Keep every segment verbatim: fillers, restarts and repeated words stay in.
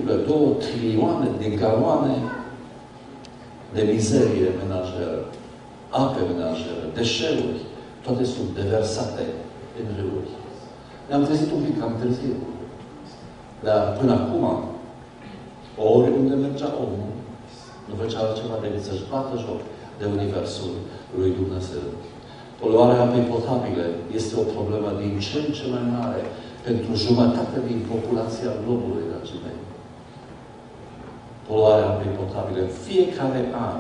virgulă doi trilioane de galoane de mizerie menajeră, ape menajeră, deșeuri, toate sunt deversate în râuri. Ne-am trezit un pic cam târziu. Dar până acum, oriunde mergea omul, nu făcea altceva decât să-și bată joc de Universul lui Dumnezeu. Poluarea apei potabile este o problemă din ce în ce mai mare pentru jumătate din populația globului, dragii mei. Poluarea apei potabile. În fiecare an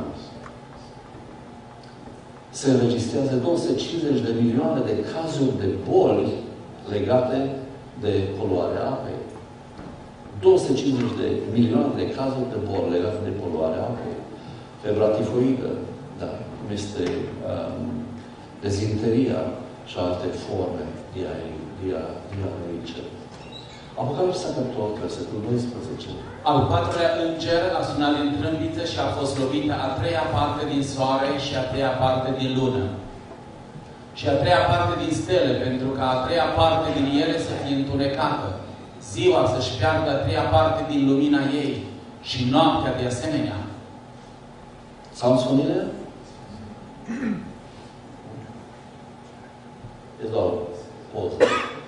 se înregistrează două sute cincizeci de milioane de cazuri de boli legate de poluarea apei. două sute cincizeci de milioane de cazuri de boli legate de poluarea apei. Febra tifoidă, da, cum este um, dezinteria și alte forme diarreice. Apocalipsa, capitolul versetul doisprezece. Al patrulea înger a sunat din trâmbiță și a fost lovită a treia parte din soare și a treia parte din lună. Și a treia parte din stele, pentru ca a treia parte din ele să fie întunecată. Ziua să-și piardă a treia parte din lumina ei și noaptea de asemenea. S-au spune? E doar poză.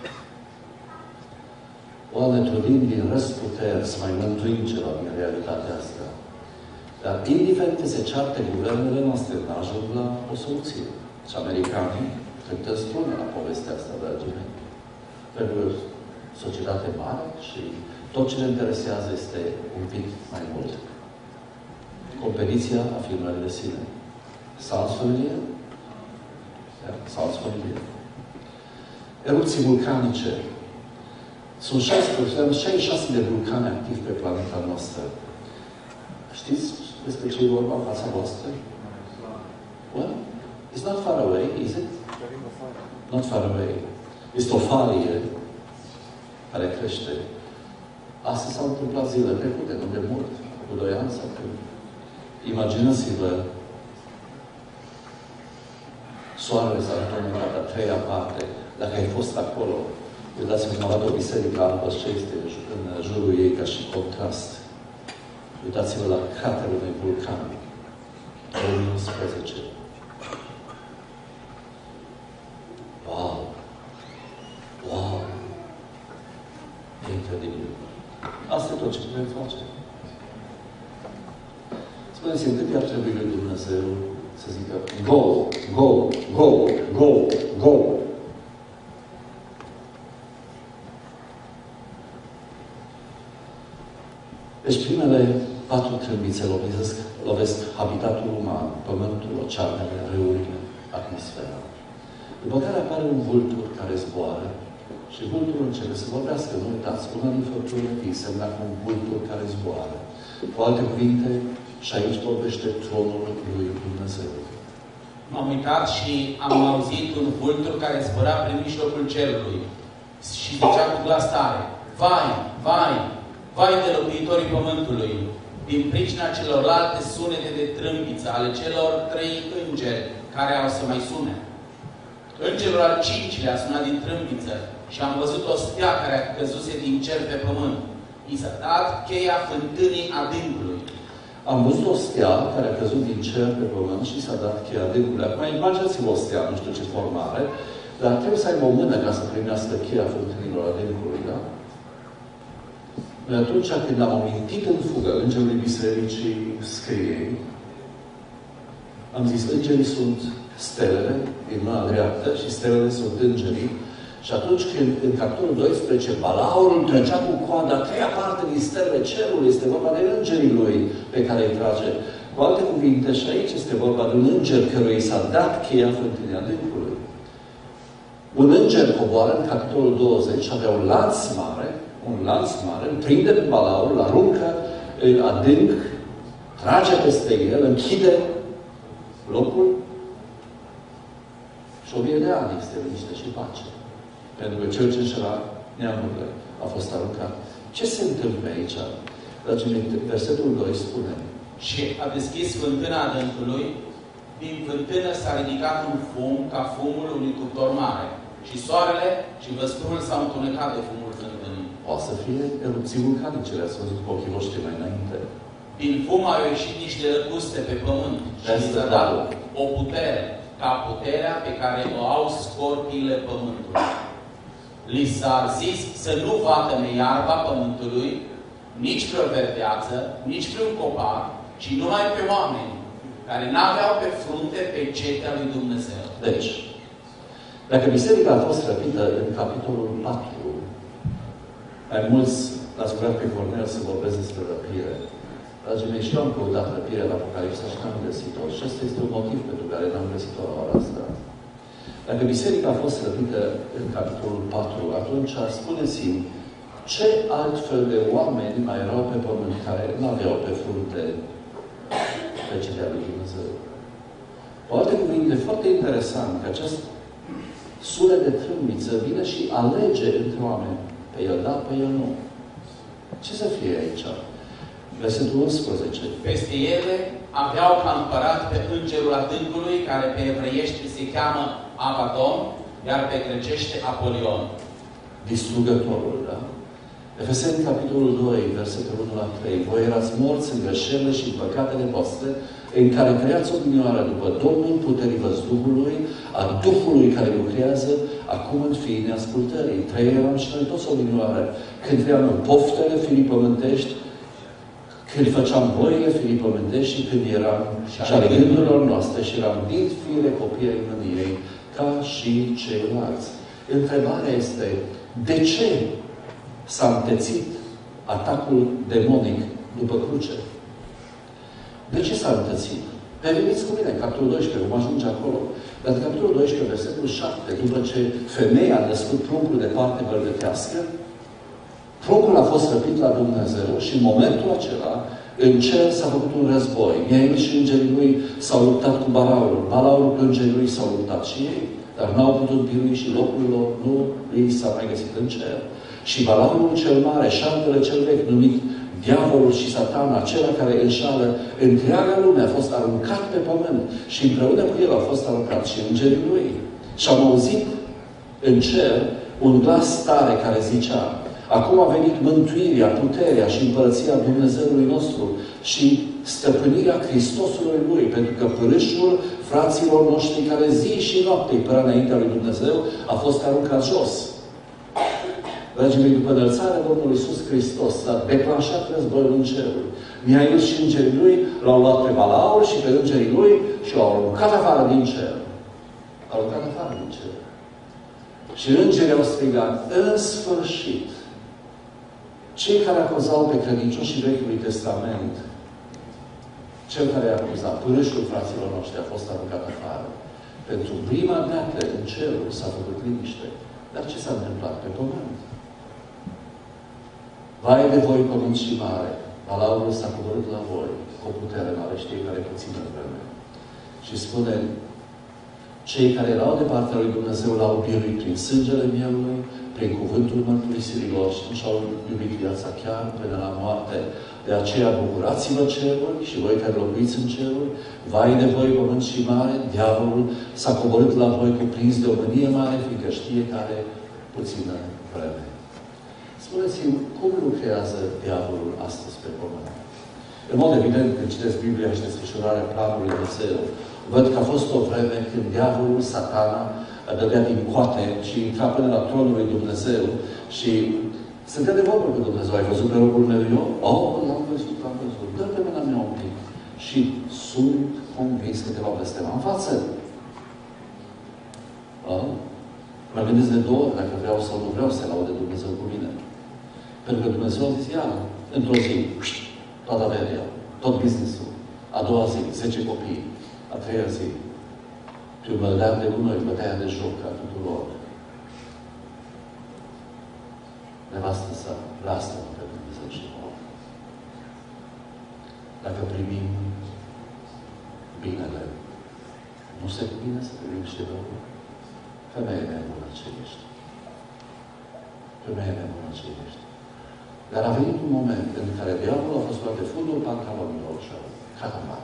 Oare ne trudim din răzputeri să mai mântuim ceva din realitatea asta. Dar indiferent că se ceartă guvernele noastre, nu ajung la o soluție. Și americanii cântă strună la povestea asta, dragii mei. Pentru societate mare și tot ce ne interesează este un pic mai mult. Competiția afirmării de sine. Sounds familiar? Yeah, sounds familiar. Erupții vulcanice. Sunt șaizeci și șase de vulcane activi pe planeta noastră. Știți despre ce e vorba în fața voastră? Well, it's not far away, is it? Not far away. Este o falie care crește. Asta s-a întâmplat zile trecute, nu de mult, cu doi ani sau când. Imaginați-vă, soarele s-a întunecat a treia parte. Dacă ai fost acolo, uitați-vă cum arată o biserică albă ce este în jurul ei ca și contrast. Uitați-vă la craterul unui vulcan. două mii unsprezece. Wow! Wow! E incredibil. Asta e tot ce putem face. Spuneți-mi, cât ar trebui lui Dumnezeu să zică go, go, go, go, go. Deci primele patru trâmbițe lovesc, lovesc habitatul uman, pământul, oceanele, râurile, atmosfera. După care apare un vultur care zboară și vulturul începe să vorbească. Nu uitați, una din făpturile fii semna cu un vultur care zboară. Cu alte cuvinte, și aici vorbește tronul lui Dumnezeu. M-am uitat și am auzit un vultur care zbura prin mijlocul cerului și zicea cu glas tare: vai, vai, vai de locuitorii pământului, din pricina celorlalte sunete de trâmbiță ale celor trei îngeri care au să mai sune. Îngerul al cincilea a sunat din trâmbiță și am văzut o stea care a căzuse din cer pe pământ. I s-a dat cheia fântânii adâncului. Am văzut o stea care a căzut din cer pe pământ și s-a dat cheia adâncului. Acum, imaginați-vă o stea, nu știu ce formă are, dar trebuie să aibă o mână ca să primească cheia fântânilor adâncului, da? Noi atunci când am amintit în fugă Îngerului Bisericii Scriei, am zis, îngerii sunt stelele din mâna dreaptă și stelele sunt îngerii. Și atunci când în capitolul doisprezece balaurul trecea cu coada, treia parte din stelele cerului, este vorba de îngerii lui pe care îi trage. Cu alte cuvinte, și aici este vorba de un înger căruia i s-a dat cheia fântânii adâncului. Un înger coboară în capitolul douăzeci și avea un lanț mare, un lanț mare, îl prinde pe balaur, îl aruncă în adânc, trage peste el, închide locul și o mie de ani este liniște și pace. Pentru că cel ce înșela neamurile a fost aruncat. Ce se întâmplă aici? Dragii mei, versetul doi spune: și a deschis fântâna adâncului, din fântână s-a ridicat un fum ca fumul unui cuptor mare. Și soarele și văscurul s-au întunecat de fumul fântânii. Poate să fie erupții vulcanice, le-ați văzut cu ochii voștri mai înainte. Din fum au ieșit niște lăcuste pe pământ și s-a dat o putere, ca puterea pe care o au scorpiile pământului. Li s-a zis să nu vatăme iarba pământului, nici vreo verdeață, nici vreun copac, ci numai pe oameni care n-aveau pe frunte pe cetea lui Dumnezeu. Deci, dacă biserica a fost răpită în capitolul patru, mai mulți l-ați rugat pe Cornel să vorbesc despre răpire. Dragii mei, și eu am căutat răpire în Apocalipsa și n-am găsit-o. Și ăsta este un motiv pentru care n-am găsit-o la ora asta. Dacă biserica a fost răpită în capitolul patru, atunci spuneți-mi ce altfel de oameni mai erau pe pământ care nu aveau pe frunte pe cetea lui Dumnezeu. Cu alte cuvinte, foarte interesant că acest sunet de trâmbiță vine și alege între oameni. Pe el da, pe el nu. Ce să fie aici? Versetul unsprezece. Peste ele aveau ca împărat pe îngerul adâncului, care pe evreiește se cheamă Abaddon, iar pe grecește Apolion. Distrugătorul, da? Efeseni, capitolul doi, versetul unu la trei. Voi erați morți în greșelile și în păcatele voastre, în care creați odinioară după Domnul puterii văzduhului, a Duhului care lucrează, acum în fiii neascultării. Trei eram și noi toți odinioară. Când trăiam în poftele firii pământești, când făceam voile firii pământești și când eram și ale gândurilor noastre și eram din fire copii ai mâniei, ca și ceilalți. Întrebarea este, de ce s-a întețit atacul demonic după cruce? De ce s-a întețit? Veniți cu mine, capitolul doisprezece, vom ajunge acolo. Dar în capitolul doisprezece, versetul șapte, după ce femeia a născut pruncul de parte bărbătească, pruncul a fost răpit la Dumnezeu și în momentul acela, în cer s-a făcut un război. Miail și îngerii lui s-au luptat cu Balaurul. Balaurul cu îngerii lui s-au luptat și ei, dar n-au putut birui și locul lor nu ei s-a mai găsit în cer. Și Balaurul cel mare, șarpele cel vechi, numit Diavolul și Satana, acela care înșală întreaga lume, a fost aruncat pe pământ și împreună cu el a fost aruncat și îngerii lui. Și am auzit în cer un glas tare care zicea: acum a venit mântuirea, puterea și împărăția Dumnezeului nostru și stăpânirea Hristosului Lui, pentru că pârâșul fraților noștri care zi și noapte îi părea înaintea lui Dumnezeu a fost aruncat jos. Dragii mei, după înălțarea Domnului Iisus Hristos s-a declanșat războiul în ceruri. Miail și îngerii lui l-au luat pe Balaur și pe îngerii lui și l-au aruncat afară din cer. L-au aruncat afară din cer. Și îngerii au strigat: în sfârșit, cei care acuzau pe credincioșii Vechiului Testament, cel care a acuzat, pârâșul fraților noștri, a fost aruncat afară. Pentru prima dată în cerul s-a făcut liniște. Dar ce s-a întâmplat pe pământ? Vai de voi, pământ și mare! Balaurul s-a coborât la voi, cu o putere mare, știi, care puțină vreme. Și spune: cei care erau de partea lui Dumnezeu l-au biruit prin sângele mielului, prin cuvântul mărturisirilor și și-au iubit viața chiar până la moarte. De aceea bucurați-vă ceruri și voi care locuiți în ceruri, vai de voi, pământ și mare, diavolul s-a coborât la voi cuprins de o mânie mare, fiindcă știe care puțină vreme. Spuneți-mi, cum lucrează diavolul astăzi pe pământ? În mod evident, când citesc Biblia și desfășurarea planului Dumnezeu, văd că a fost o vreme când diavolul, Satana, dădea din coate și intra până la tronul lui Dumnezeu și stătea de vorbă cu Dumnezeu. Ai văzut pe robul meu eu? Oh, l-am văzut, l-am văzut. Dă pe mâna mea un pic. Și sunt convins că te va blestema în față. Oh? Mă gândesc de două ori dacă vreau sau nu vreau să laude Dumnezeu cu mine. Pentru că Dumnezeu a zis: ia, într-o zi, toată averea, tot business-ul. A doua zi, zece copii. A treia zi, pe un băldean de gunoi, bătaia de joc a tuturor. Nevastă sa, lasă-mă pe Dumnezeu și mor. Dacă primim binele, nu se cuvine să primim și rău? Femeie mea bună ce ești. Femeie mea bună ce ești. Dar a venit un moment în care diavolul a fost luat de fundul pantalonilor și a catamat.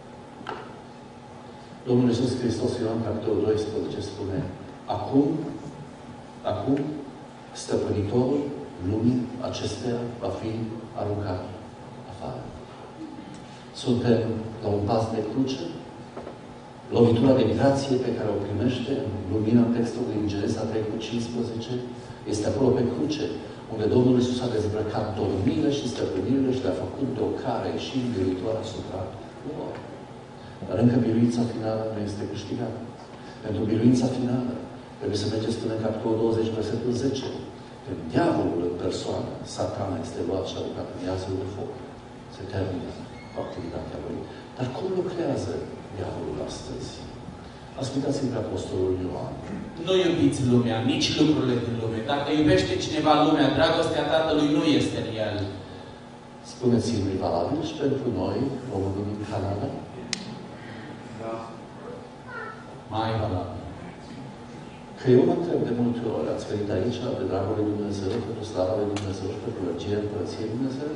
Domnul Iisus Hristos, Ioan, capitolul doisprezece, spune: acum, acum, stăpânitorul lumii acesteia va fi aruncat afară. Suntem la un pas de cruce. Lovitura de grație pe care o primește în lumina textului din Genesa trei cu cincisprezece este acolo pe cruce, unde Domnul Iisus a dezbrăcat domniile și stăpânirile și le-a făcut de o care și biruitoare asupra lor. Dar încă biruința finală nu este câștigată. Pentru biruința finală trebuie să mergeți până în capitolul douăzeci, versetul zece. Când diavolul în persoană, Satana, este luat și aruncat în iazul de foc. Se termină activitatea lui. Dar cum lucrează diavolul astăzi? Ascultați-mi pe Apostolul Ioan. Nu iubiți lumea, nici lucrurile din lume. Dacă iubește cineva lumea, dragostea Tatălui nu este în el. Spuneți-mi, valabil și pentru noi, românii din Canada? Da. Mai valabil. Că eu mă întreb de multe ori, ați venit aici de dragul lui Dumnezeu, pentru slava lui Dumnezeu și pentru lărgia Împărăției Dumnezeu?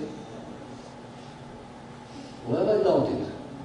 Well, I doubt it.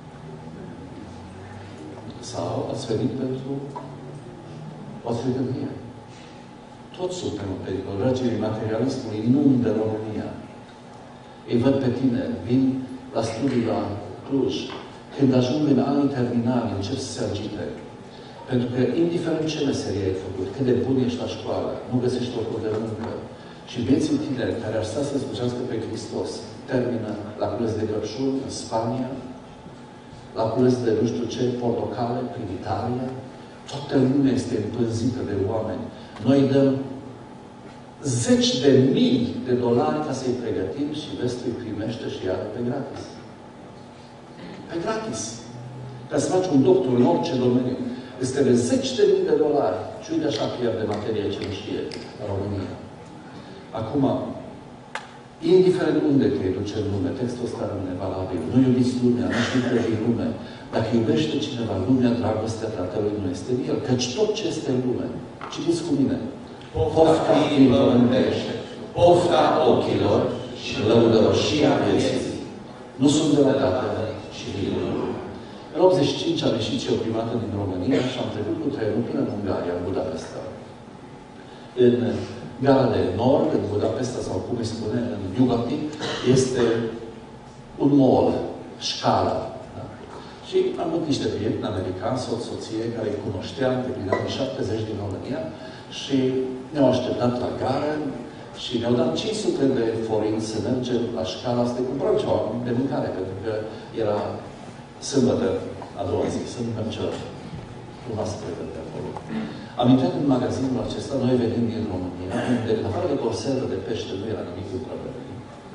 Sau ați venit pentru what's written here. Toți suntem în pericol. Răgile materialismului inundă România. Îi văd pe tine, vin la studii la Cluj. Când ajung în anii terminali, încep să se agite. Pentru că, indiferent ce meserie ai făcut, cât de bun ești la școală, nu găsești locul de muncă. Și vieții tineri care ar sta să slujească pe Hristos, termină la cules de căpșuni în Spania, la cules de nu știu ce, portocale, prin Italia. Toată lumea este împânzită de oameni. Noi dăm zeci de mii de dolari ca să-i pregătim și vestul îi primește și iară pe gratis. Pe gratis. Ca să faci un doctor în orice domeniu. Îți trebuie zeci de mii de dolari. Și uite așa pierde materie ce nu știe în România. Acum, indiferent unde te duce în lume, textul ăsta rămâne valabil. Nu iubiți lumea, nu știu din lume. Dacă iubește cineva lumea, dragostea Tatălui nu este în el. Căci tot ce este în lume, citiți cu mine, pofta firii pământește, pofta ochilor și lăudăroșia vieții. Nu sunt de la Tatăl și din lume. În optzeci și cinci am ieșit eu prima dată din România și am trecut cu trenul până în Ungaria, în Budapesta. În Gara de Nord, în Budapesta, sau cum îi spune, în Iugati, este un mall, Șcara. Da? Și am avut niște prieteni americani, soț, soție, care îi cunoșteam de prin anii șaptezeci din România și ne-au așteptat la gară și ne-au dat cinci sute de forinți să mergem la Șcara să ne cumpărăm ceva de mâncare, pentru că era sâmbătă a doua zi, să mâncăm ceva. Cumva să trebuie de acolo. Am intrat în magazinul acesta, noi venim din România, unde, în afară de conservă de pește, nu era nimic cu prăvării.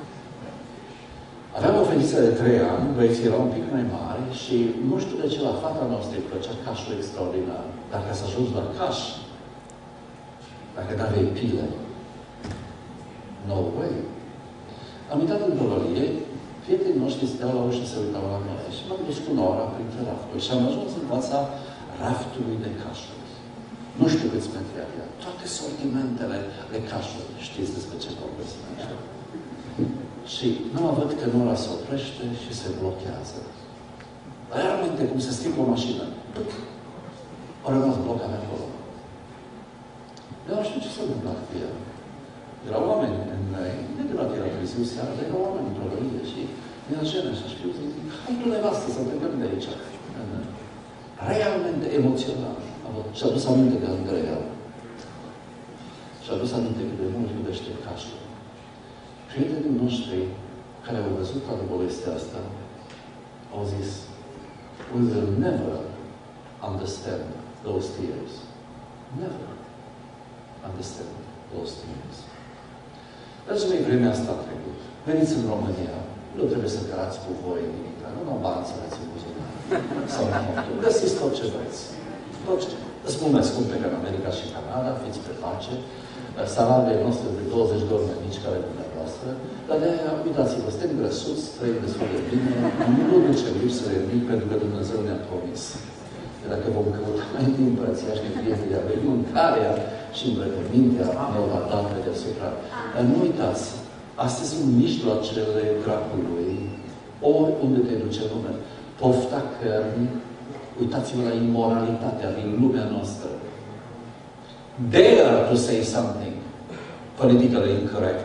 Aveam o fetiță de trei ani, băieții erau un pic mai mari și nu știu de ce la fata noastră îi plăcea cașul extraordinar. Dar ca să ajungi la caș, dacă n-aveai pile, no way. Am intrat în pălărie, prietenii noștri stăteau la ușă să uitau la noi și m-am dus cu Nora printre rafturi și am ajuns în fața raftului de cașuri. Nu știu câți metri avea. Toate sortimentele de cașuri. Știți despre ce vorbesc? Și nu văd că Nora se oprește și se blochează. Realmente, cum se schimbă o mașină. A rămas blocat acolo. Eu nu știu ce s-a întâmplat cu ea. Erau oameni în neapărat era târziu seara, dar erau oameni în provărie și mi-a jenă și știu, zic, hai tu nevastă să plecăm de aici. Realmente emoțional. Și-a adus aminte de Andreea. Și-a adus aminte cât de mult iubește cașul. Prietenii noștri care au văzut toată povestea asta au zis, we will never understand those tears. Never understand those tears. Dragii mei, vremea asta a trecut. Veniți în România. Nu trebuie să cărați cu voi nimic. Nu am bani să dați în buzunar. Sau nu. Găsiți tot ce vreți. Tot ce. Îți spun mai scumpe ca în America și Canada, fiți pe pace. Salariile noastre de douăzeci de ori mai mici care dumneavoastră. Dar de aia, uitați-vă, suntem grăsuți, trăim destul de bine. Nu ducem lipsă de nimic pentru că Dumnezeu ne-a promis. Că dacă vom căuta mai din împărăția și de a veni mâncarea și îmbrăcămintea ne va da pe deasupra. Dar nu uitați, astea sunt mijloacele dracului, oriunde te duce lume. Pofta cărnii, uitați-vă la imoralitatea din lumea noastră. Dare to say something politically incorrect.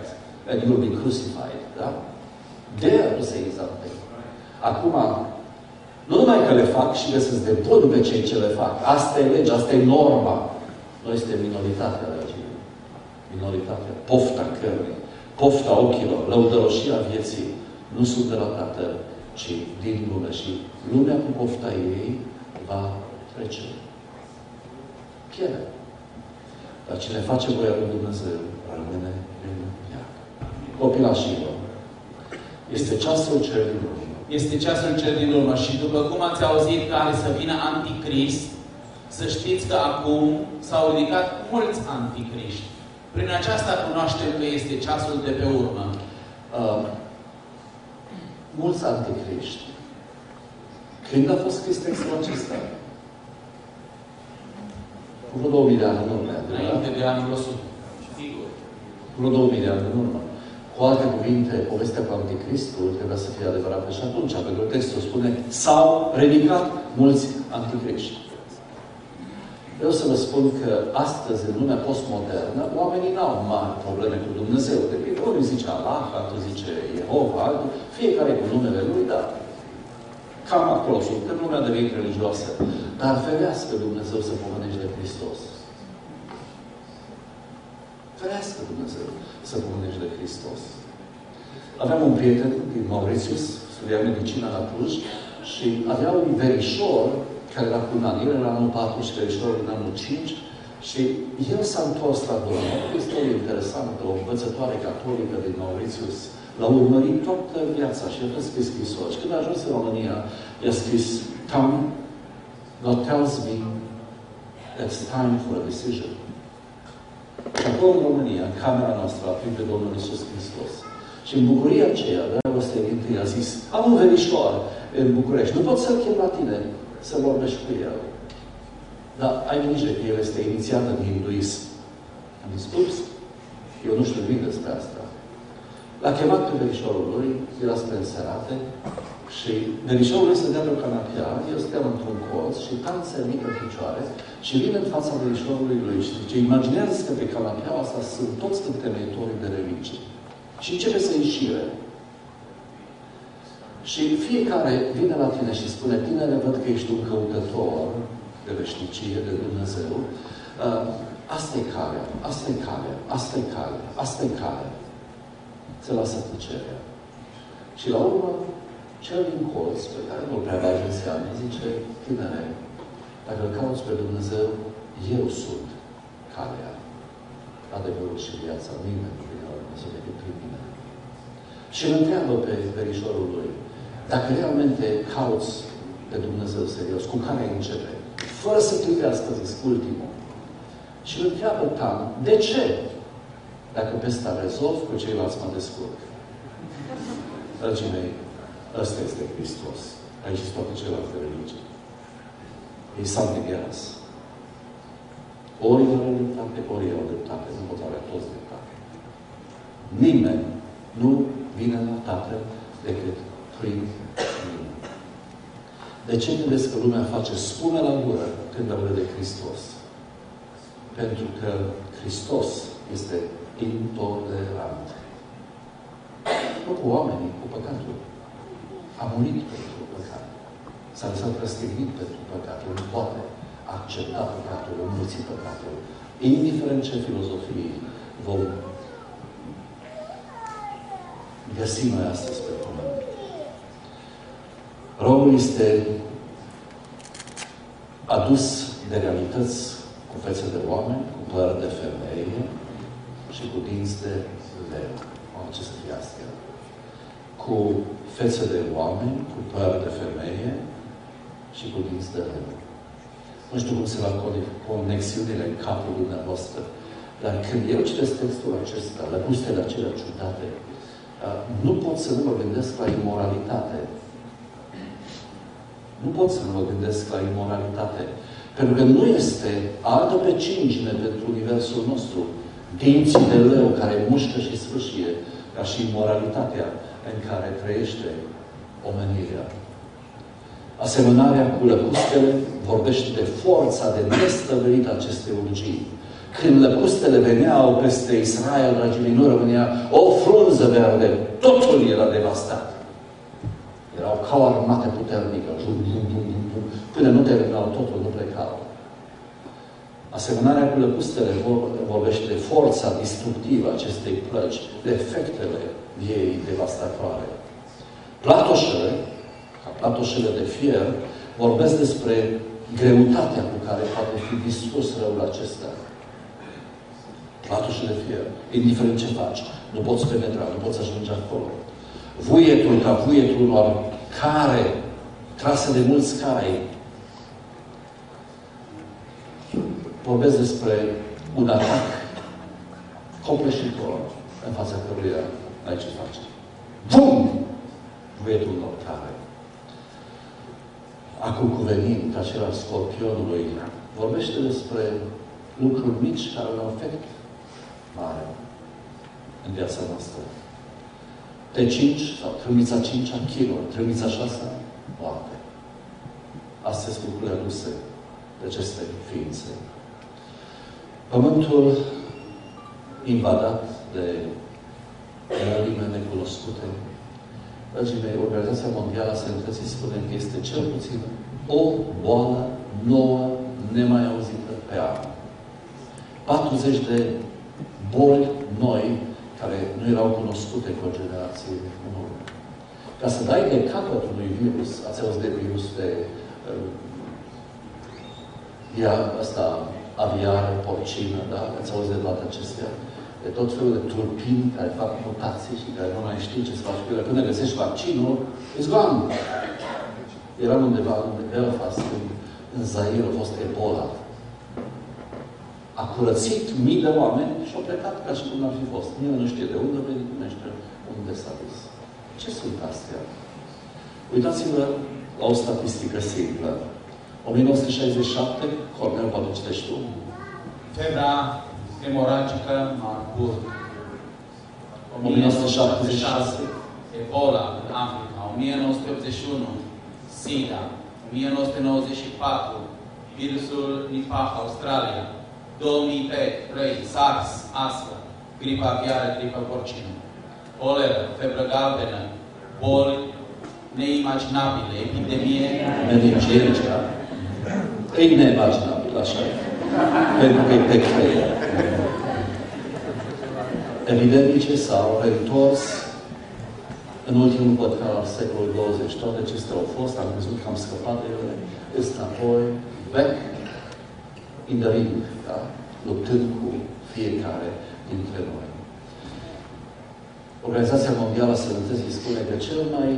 and you will be crucified. Da? Dare to say something. Acum, nu numai că le fac și găsesc de bun pe cei ce le fac. Asta e legea, asta e norma. Noi suntem minoritatea legii. Minoritatea. Pofta cărnii, pofta ochilor, lăudăroșia vieții. Nu sunt de la Tatăl, ci din lume. Și lumea cu pofta ei va trece. Pierde. Dar cine face voia lui Dumnezeu, rămâne în ea. Copilașilor, este ceasul cel din urmă. Este ceasul cel din urmă și după cum ați auzit că are să vină Anticrist, să știți că acum s-au ridicat mulți anticriști. Prin aceasta cunoaștem că este ceasul de pe urmă. Uh, mulți anticriști. Când a fost scris textul acesta? Cu vreo două mii de ani în urmă. Înainte de anul o sută. Sigur. Cu vreo două mii de ani în urmă. Cu alte cuvinte, povestea cu Anticristul trebuia să fie adevărată și atunci, pentru că textul spune s-au ridicat mulți anticriști. Vreau să vă spun că astăzi, în lumea postmodernă, oamenii n-au mari probleme cu Dumnezeu. De pildă, unul zice Allah, altul zice Jehova, altul, fiecare cu numele lui, dar cam acolo sunt, că lumea devenit religioasă. Dar ferească Dumnezeu să pomenești de Hristos. Ferească Dumnezeu să pomenești de Hristos. Aveam un prieten din Mauritius, studia medicina la Cluj, și avea un verișor care era cu un an. El era anul patru și verișorul în anul cinci și el s-a întors la Domnul. O istorie interesantă, o învățătoare catolică din Mauritius. L-a urmărit toată viața și a fost scris scrisori. Și când a ajuns în România, i-a scris, Come, God tells me it's time for a decision. Și acolo în România, în camera noastră, a primit pe Domnul Iisus Hristos. Și în bucuria aceea, dragostea din tâi, a zis, am un verișor în București, nu pot să-l chem la tine să vorbești cu el. Dar ai grijă că el este inițiat în hinduism. Am zis, ups, eu nu știu nimic despre asta. L-a chemat pe verișorul lui, era spre înserate, și verișorul lui stătea pe o canapea, eu stăteam într-un colț și tanță mică în picioare și vine în fața verișorului lui și zice, imaginează că pe canapea asta sunt toți întemeitorii de religie. Și începe să înșire. Și fiecare vine la tine și spune, tinere, văd că ești un căutător de veșnicie, de Dumnezeu. Uh, asta e calea, asta e calea, asta e calea, asta e calea. Se lasă tăcerea. Și la urmă, cel din colț, pe care nu prea bage în seamă, zice, tinere, dacă îl cauți pe Dumnezeu, eu sunt calea, adevărul și viața. Nimeni nu vine la Dumnezeu decât prin mine. Și îl întreabă pe verișorul lui, dacă realmente cauți pe Dumnezeu serios, cu care ai începe? Fără să clipească, zic, ultimul. Și îl întreabă Tam, de ce? Dacă pe ăsta rezolv, cu ceilalți mă descurc. Dragii mei, ăsta este Hristos. Aici sunt toate celelalte religii. E something else. Ori au dreptate, ori au dreptate. Nu pot avea toți dreptate. Nimeni nu vine la Tatăl decât prin mine. De ce credeți că lumea face spume la gură când aude de Hristos? Pentru că Hristos este intolerant. Nu cu oamenii, cu păcatul. A murit pentru păcat. S-a lăsat răstignit pentru păcat. El nu poate accepta păcatul, înmulți păcatul. Indiferent ce filozofii vom găsi noi astăzi pe pământ. Romul este adus de realități cu fețe de oameni, cu păr de femeie și cu dinți de leu. Ce să fie astea? Cu fețe de oameni, cu păr de femeie și cu dinți de leu. Nu știu cum se va conexiunile în capul dumneavoastră, dar când eu citesc textul acesta, la gustele acelea ciudate, nu pot să nu mă gândesc la imoralitate. Nu pot să nu mă gândesc la imoralitate. Pentru că nu este altă pecingine pentru universul nostru. Dinții de leu care mușcă și sfârșie, ca și moralitatea în care trăiește omenirea. Asemănarea cu lăcustele vorbește de forța de nestăvărit acestei urgii, Când lăcustele veneau peste Israel, dragii mei, nu rămânea o frunză verde. Totul era devastat. Erau ca o armată puternică. Până nu terminau totul, nu plecau. Asemănarea cu lăcustele vorbește de forța distructivă acestei plăci, de efectele ei devastatoare. Platoșele, ca platoșele de fier, vorbesc despre greutatea cu care poate fi distrus răul acesta. Platoșele de fier, indiferent ce faci, nu poți penetra, nu poți ajunge acolo. Vuietul ca vuietul unor care, trase de mulți cai, vorbesc despre un atac copleșitor în fața căruia ai ce face. Bum! Vuietul unor care. Acum cuvenind, acela scorpionului, vorbește despre lucruri mici care au un efect mare în viața noastră. T cinci sau trâmbița cincea, chinuri, trâmbița șasea, moarte. Astea sunt lucrurile aduse de aceste ființe. Pământul invadat de rănime necunoscute. Dragii mei, Organizația Mondială a Sănătății spune că este cel puțin o boală nouă, nemai auzită pe an. patruzeci de boli noi care nu erau cunoscute cu o generație în urmă. Ca să dai de capăt unui virus, ați auzit de virus de uh, ea, asta, aviară, porcină, da? Ați auzit de toate acestea? De tot felul de turpini care fac mutații și care nu mai știu ce să faci cu ele. Până găsești vaccinul, it's gone. Eram undeva în Belfast, în, în Zaire, a fost Ebola. A curățit mii de oameni și au plecat ca și cum n-ar fi fost. Nimeni nu știe de unde vine, nu știe unde s-a dus. Ce sunt astea? Uitați-vă la o statistică simplă. o mie nouă sute șaizeci și șapte, Cornel, poate citești tu. Febra hemoragică Marburg. o mie nouă sute șaptezeci și șase. Ebola în Africa. o mie nouă sute optzeci și unu. SIDA. o mie nouă sute nouăzeci și patru. Virusul Nipah, Australia. două mii trei. SARS, ASFA. Gripa aviară, gripa porcină. Coleră, febră galbenă. Boli neimaginabile. Epidemie Meningerica. E neimaginabil, așa e. Pentru că e pe creier. Epidemice s-au reîntors în ultimul pătrat al secolului douăzeci. Toate acestea au fost, am crezut că am scăpat de ele, este apoi back in the ring, da? Luptând cu fiecare dintre noi. Organizația Mondială a Sănătății spune că cel mai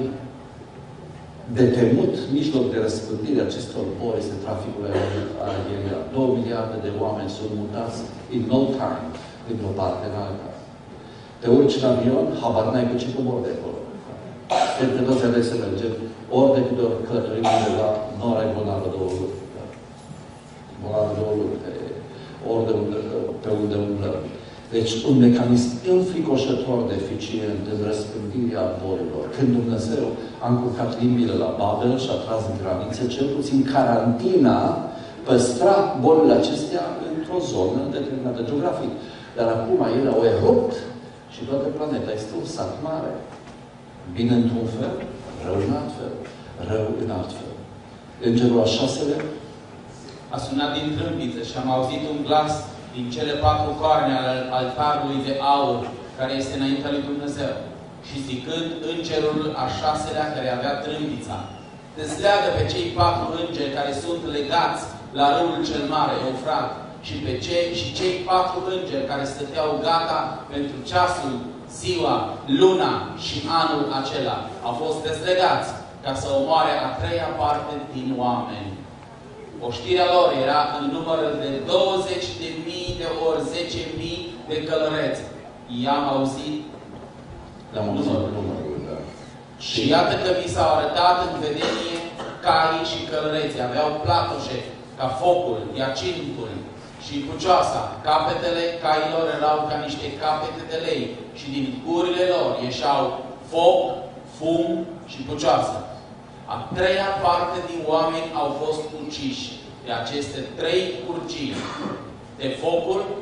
de temut mijloc de răspândire acestor boli este traficul aerian. Două miliarde de oameni sunt mutați in no time, dintr-o parte în alta. Te urci în avion, habar n-ai cu ce comori de acolo. Pentru că toți aveți să mergem, ori de câte ori călătorim undeva, nu ai bolnavă două luni. Bolnavă două luni, ori de unde, pe unde umblăm. Deci, un mecanism înfricoșător de eficient în răspândirea bolilor. Când Dumnezeu a încurcat limbile la Babel și a tras granițe, cel puțin carantina păstra bolile acestea într-o zonă determinată geografic. Dar acum ele au erupt și toată planeta este un sat mare. Bine într-un fel, rău în alt fel. Rău în alt fel. Îngerul a șaselea a sunat din trâmbiță și am auzit un glas din cele patru coarne ale altarului de aur, care este înaintea lui Dumnezeu. Și zicând, îngerul a șaselea care avea trâmbița, dezleagă pe cei patru îngeri care sunt legați la râul cel mare, Eufrat, și pe cei, și cei patru îngeri care stăteau gata pentru ceasul, ziua, luna și anul acela. Au fost dezlegați ca să omoare a treia parte din oameni. Oștirea lor era în număr de douăzeci de mii de ori zece mii de călăreți. I-am auzit numărul. numărul da. Și iată că mi s-au arătat în vedenie caii și călăreții. Aveau platoșe ca focul, iacintul și pucioasa. Capetele cailor erau ca niște capete de lei și din gurile lor ieșeau foc, fum și pucioasă. A treia parte din oameni au fost uciși de aceste trei urgii. De focul,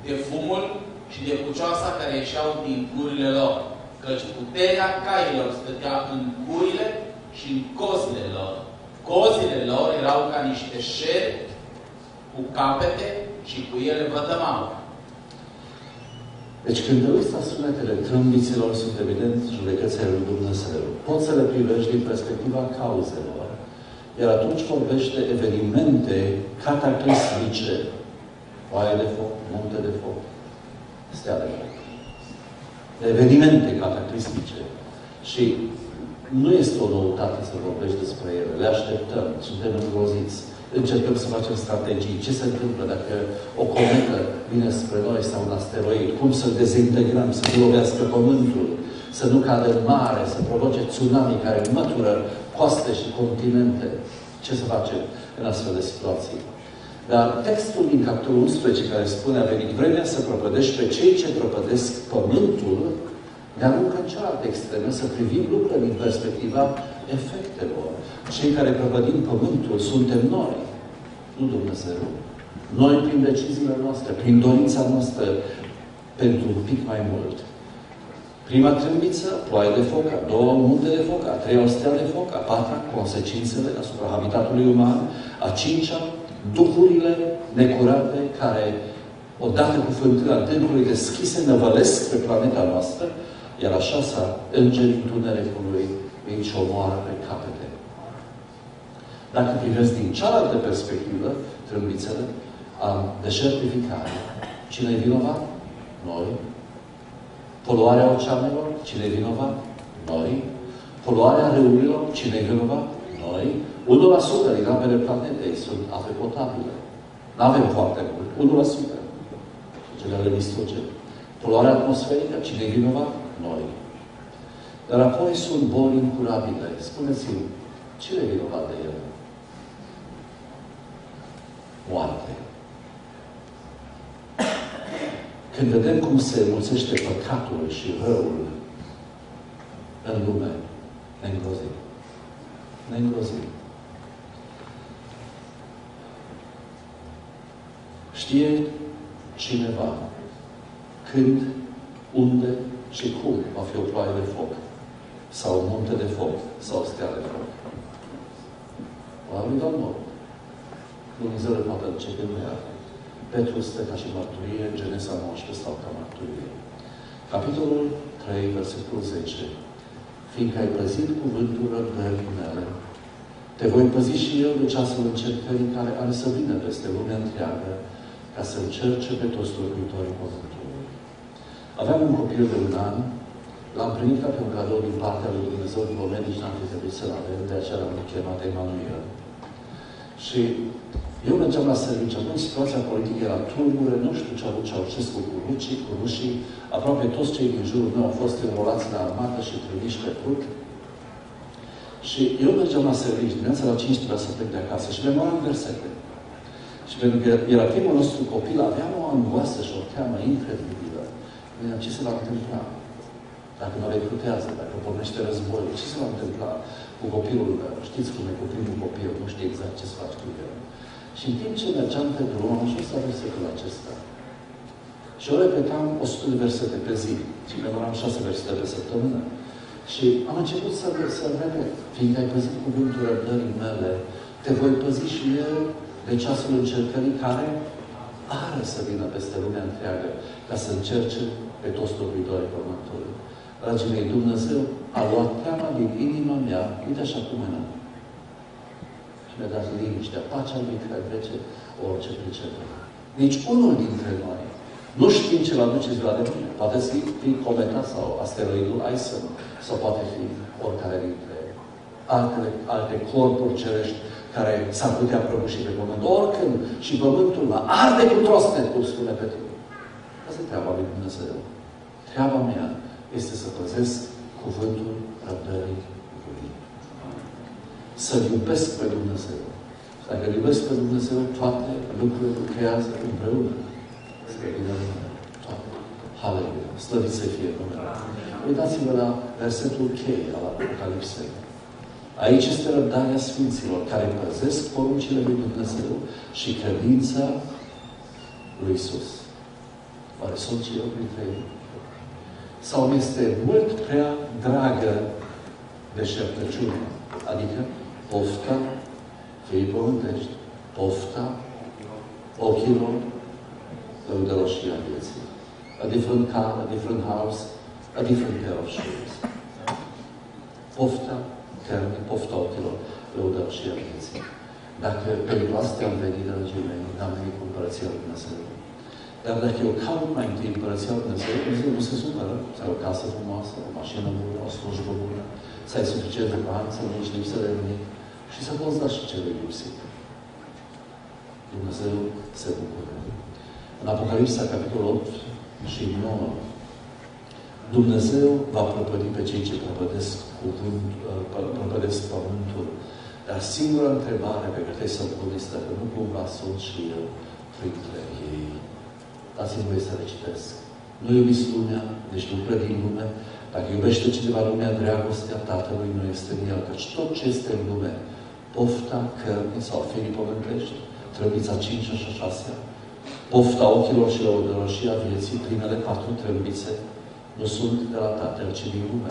de fumul și de pucioasa care ieșeau din gurile lor, căci puterea cailor stătea în gurile și în cozile lor. Cozile lor erau ca niște șeri cu capete și cu ele vătămau. Deci când te uiți la sunetele trâmbiților, sunt evident judecățile lui Dumnezeu. Poți să le privești din perspectiva cauzelor. Iar atunci vorbește evenimente cataclismice. Oaie de foc, munte de foc, stea de foc. Evenimente cataclismice. Și nu este o noutate să vorbești despre ele. Le așteptăm. Suntem îngroziți. Încercăm să facem strategii. Ce se întâmplă dacă o cometă vine spre noi sau un asteroid? Cum să-l dezintegrăm, să nu lovească Pământul, să nu cadă în mare, să provoce tsunami care mătură coaste și continente? Ce să facem în astfel de situații? Dar textul din capitolul unsprezece, care spune a venit vremea să prăpădești pe cei ce prăpădesc Pământul, ne aruncă în cealaltă extremă să privim lucrurile din perspectiva efectelor. Cei care prăpădim Pământul suntem noi, nu Dumnezeu. Noi, prin deciziile noastre, prin dorința noastră, pentru un pic mai mult. Prima trâmbiță, ploaie de foc, a doua, munte de foc, a treia, o stea de foc, a patra, consecințele asupra habitatului uman, a cincea, duhurile necurate care, odată cu fântâna templului deschise, năvălesc pe planeta noastră, iar a șasea, îngerii întunericului vin și omoară pe capete. Dacă privesc din cealaltă perspectivă, trâmbițele, am deșertificare. Cine-i vinovat? Noi. Poluarea oceanelor? Cine-i vinovat? Noi. Poluarea râurilor? Cine-i vinovat? Noi. unu la sută din apele planetei sunt ape potabile. N-avem foarte mult. unu la sută. Cele le distrugem. Poluarea atmosferică? Cine-i vinovat? Noi. Dar apoi sunt boli incurabile. Spuneți-mi, cine-i vinovat de ele? Moarte. Când vedem cum se mulțește păcatul și răul în lume, ne îngrozim. Ne îngrozim. Știe cineva când, unde și cum va fi o ploaie de foc, sau un munte de foc, sau o stea de foc? La lui Domnul. Dumnezeu le poate duce când nu era. Petru stă ca și mărturie în Genesa nouăsprezece sau ca mărturie. Capitolul trei, versetul zece. Fiindcă ai păzit cuvântul răbdării mele, te voi păzi și eu de ceasul încercării care are să vină peste lumea întreagă, ca să încerce pe toți locuitorii Pământului. Aveam un copil de un an, l-am primit ca pe un cadou din partea lui Dumnezeu, din moment nici n-am fi trebuit să-l avem, de aceea l-am chemat Emanuel. Și eu mergeam la serviciu. Atunci situația politică era tulbure, nu știu ce a avut Ceaușescu cu rucii, cu rușii. Aproape toți cei din jurul meu au fost înrolați la armată și trimiși pe frut. Și eu mergeam la serviciu, dimineața la cinci trebuia să plec de acasă și memoram versete. Și pentru că era primul nostru copil, aveam o angoasă și o teamă incredibilă. Gândeam, ce se va întâmpla? Dacă nu recrutează, dacă pornește războiul, ce se va întâmpla cu copilul meu? Știți cum e cu primul copil, nu știi exact ce să faci cu el. Și în timp ce mergeam pe drum, am ajuns la versetul acesta. Și eu repetam o sută de versete pe zi. Și memoram șase versete pe săptămână. Și am început să, să repet. Fiindcă ai păzit cuvântul răbdării mele, te voi păzi și eu de ceasul încercării care are să vină peste lumea întreagă, ca să încerce pe toți locuitorii Pământului. Dragii mei, Dumnezeu a luat teama din inima mea, uite așa cum mâna. Și mi-a dat liniștea, pacea lui care trece orice pricepere. Nici unul dintre noi nu știm ce va duce ziua de mâine. Poate fi, fi cometa sau asteroidul Aizen, sau poate fi oricare dintre altele, alte corpuri cerești care s-ar putea prăbuși pe Pământ. Oricând și Pământul va arde cu trosnet, cum spune Petru. Asta e treaba lui Dumnezeu. Treaba mea este să păzesc cuvântul răbdării lui. Să-L iubesc pe Dumnezeu. Dacă îl iubesc pe Dumnezeu, toate lucrurile lucrează împreună. Spre bine toate. Haleluia! Slăvit să fie numele. Uitați-vă la versetul cheie al Apocalipsei. Aici este răbdarea Sfinților, care păzesc poruncile lui Dumnezeu și credința lui Iisus. Oare sunt și eu printre ei? Sau mi este mult prea dragă deșertăciunea, adică pofta fiii pământești, pofta ochilor lăudărilor și a vieții. A different car, a different house, a different pair of shoes. Pofta cărnii, pofta ochilor lăudărilor și a vieții. Dacă pentru astea am venit, dragii mei, n-am venit cu Împărăția Lui Dumnezeu. Dar dacă eu caut mai întâi Împărăția Lui Dumnezeu, Dumnezeu nu se supără. Să ai o casă frumoasă, o mașină bună, o slujbă bună, să ai suficient de bani, să nu ești lipsă de nimic și să poți da și celui lipsit. Dumnezeu se bucură. În Apocalipsa, capitolul opt și nouă, Dumnezeu va prăpădi pe cei ce prăpădesc, cuvânt, prăpădesc pământul. Dar singura întrebare pe care trebuie să o pun este că nu cumva sunt și eu printre ei. Dați-mi voie să le citesc. Nu iubiți lumea, deci nu crede în lume. Dacă iubește cineva lumea, dragostea Tatălui nu este în el. Căci tot ce este în lume, pofta cărnii sau firii pământești, trâmbița cinci și a șasea, pofta ochilor și lăudărilor și a vieții, primele patru trâmbițe, nu sunt de la Tatăl, ci din lume.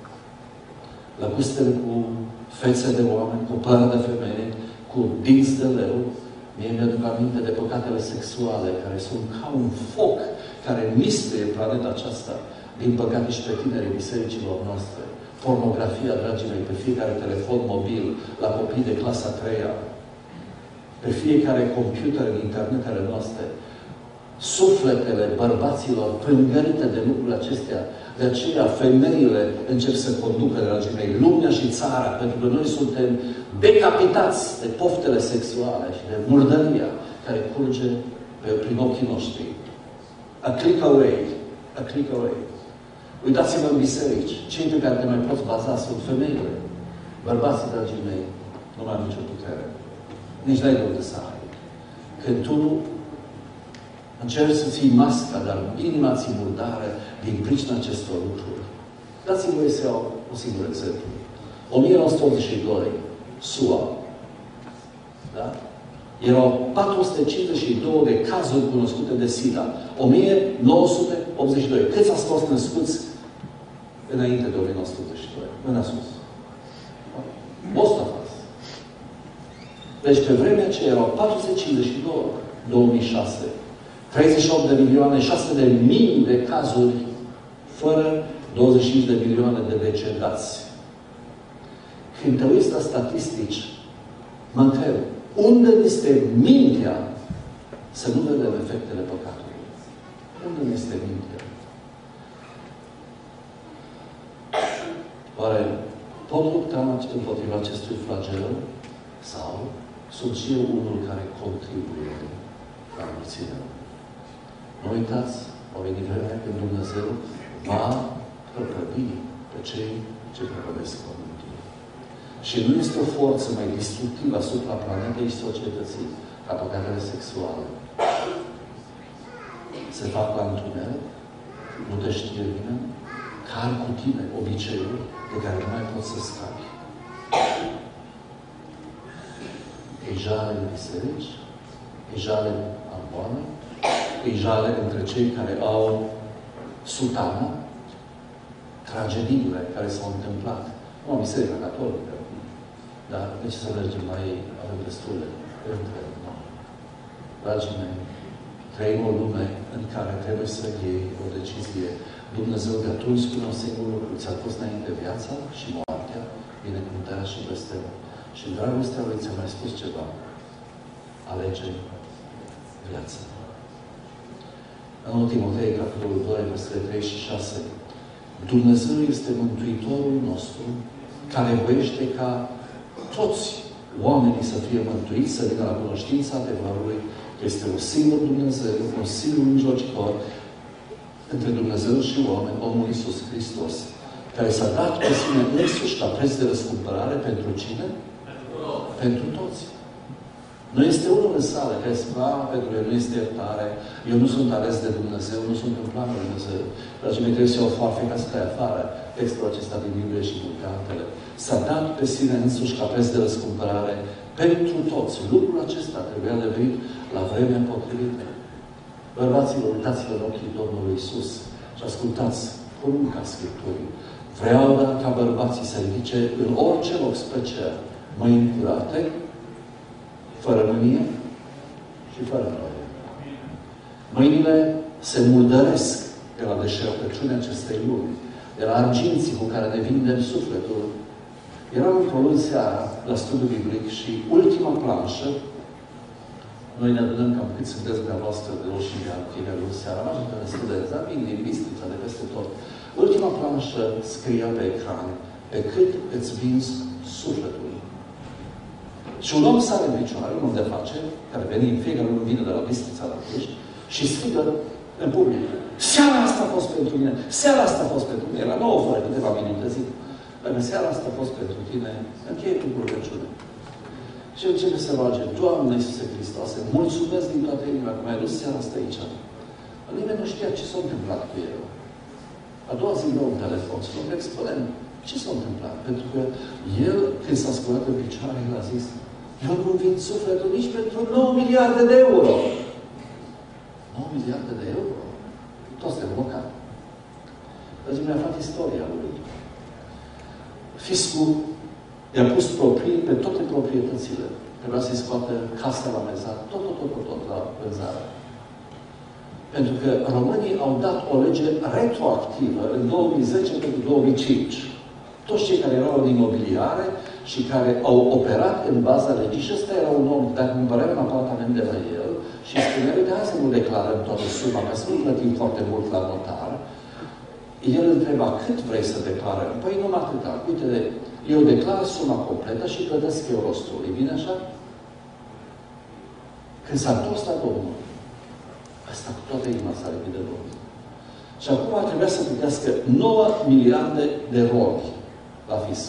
Lăcustele cu fețe de oameni, cu păr de femeie, cu dinți de leu, mie mi-aduc aminte de păcatele sexuale, care sunt ca un foc care mistuie planeta aceasta, din păcate și pe tinerii bisericilor noastre. Pornografia, dragii mei, pe fiecare telefon mobil, la copii de clasa a treia, pe fiecare computer în internetele noastre, sufletele bărbaților pângărite de lucrurile acestea. De aceea femeile încep să conducă, dragii mei, lumea și țara, pentru că noi suntem decapitați de poftele sexuale și de murdăria care curge pe, prin ochii noștri. A click away. A click away. Uitați-vă în biserici. Cei pe care te mai poți baza sunt femeile. Bărbații, dragii mei, nu mai au nicio putere. Nici n-ai de unde să ai. Când tu încerci să ții masca, dar inima ți murdare din pricina acestor lucruri. Dați-mi voie să iau un singur exemplu. o mie nouă sute optzeci și doi, S U A. Da? Erau patru sute cincizeci și doi de cazuri cunoscute de SIDA. o mie nouă sute optzeci și doi. Câți ați fost născuți înainte de o mie nouă sute optzeci și doi? Mâna sus. Most of us. Deci pe vremea aceea erau patru sute cincizeci și doi, două mii șase. treizeci și opt de milioane, șase sute de mii de cazuri, fără douăzeci și cinci de milioane de decedați. Când te uiți la statistici, mă întreb, unde este mintea să nu vedem efectele păcatului? Unde este mintea? Oare pot lupta împotriva acestui flagel? Sau sunt și eu unul care contribuie la mulțime? Nu uitați, o venit vremea când Dumnezeu va prăpădi pe cei ce prăpădesc pământul. Și nu este o forță mai destructivă asupra planetei și societății ca păcatele sexuale. Se fac la întuneric, nu te știe nimeni, car cu tine obiceiuri de care nu mai poți să scapi. E jale în biserici, e jale în oameni, e jale între cei care au sutana, tragediile care s-au întâmplat. Nu am biserica catolică, dar de ce să mergem la ei? Avem destule între noi. Dragii mei, trăim o lume în care trebuie să iei o decizie. Dumnezeu de atunci spune un singur lucru. Ți-a pus înainte viața și moartea, binecuvântarea și blestemul. Și în dragostea Lui ți-a mai spus ceva. Alege viața. În Timotei, capitolul doi, versetele trei și șase. Dumnezeu este Mântuitorul nostru, care voiește ca toți oamenii să fie mântuiți, să vină la cunoștința adevărului, că este un singur Dumnezeu, un singur mijlocitor între Dumnezeu și oameni, omul Iisus Hristos, care s-a dat pe sine însuși ca preț de răscumpărare pentru cine? Pentru toți. Nu este unul în sală care spune, pentru că nu este iertare, eu nu sunt ales de Dumnezeu, nu sunt în planul lui Dumnezeu. Dragii mei, trebuie să iau foarfe ca să stai afară. Textul acesta din Biblie și multe altele. S-a dat pe sine însuși ca preț de răscumpărare pentru toți. Lucrul acesta trebuia de venit la vremea potrivită. Bărbaților, uitați-vă în ochii Domnului Iisus și ascultați porunca Scripturii. Vreau da, ca bărbații să ridice în orice loc spre cer mâini curate, fără mânie și fără noi. Mâinile se murdăresc de la deșertăciunea acestei lumi, de la arginții cu care ne vindem sufletul. Eram într-o luni seara la studiu biblic și ultima planșă, noi ne adunăm cam cât sunteți dumneavoastră de roșii de fiecare luni seara, majoritatea studenți, dar vin din Bistrița, de peste tot. Ultima planșă scria pe ecran, pe cât îți vinzi sufletul. Și un om sare în picioare, un om de afaceri, care veni în fiecare lună, vine de la Bistrița la Cluj, și strigă în public. Seara asta a fost pentru mine, seara asta a fost pentru mine. Era nouă fără câteva minute, zic. Dar seara asta a fost pentru tine, încheie cu rugăciune. Și începe să roage, Doamne Iisuse Hristoase, mulțumesc din toată inima că mi-ai dus seara asta aici. Nimeni nu știa ce s-a întâmplat cu el. A doua zi dă un telefon, să nu expunem ce s-a întâmplat. Pentru că el, când s-a sculat în picioare, el a zis, eu nu vin sufletul nici pentru nouă miliarde de euro. nouă miliarde de euro? Toți de măcar. Dar mi-a aflat istoria lui. Fiscul i-a pus proprii pe toate proprietățile. Trebuia să-i scoată casa la mezat, tot, tot, tot, tot, tot la vânzare. Pentru că românii au dat o lege retroactivă în două mii zece pentru două mii cinci. Toți cei care erau în imobiliare și care au operat în baza legii, și ăsta era un om, dacă cumpărea un apartament de la el și spunea, uite, hai să nu declarăm toată suma, ca să nu plătim foarte mult la notar, el întreba, cât vrei să declarăm? Păi numai atâta. Uite, eu declar suma completă și plătesc eu rostul. E bine așa? Când s-a întors la Domnul, asta cu toată inima s-a repit de Domnul. Și acum trebuia să plătească nouă miliarde de robi la fisc.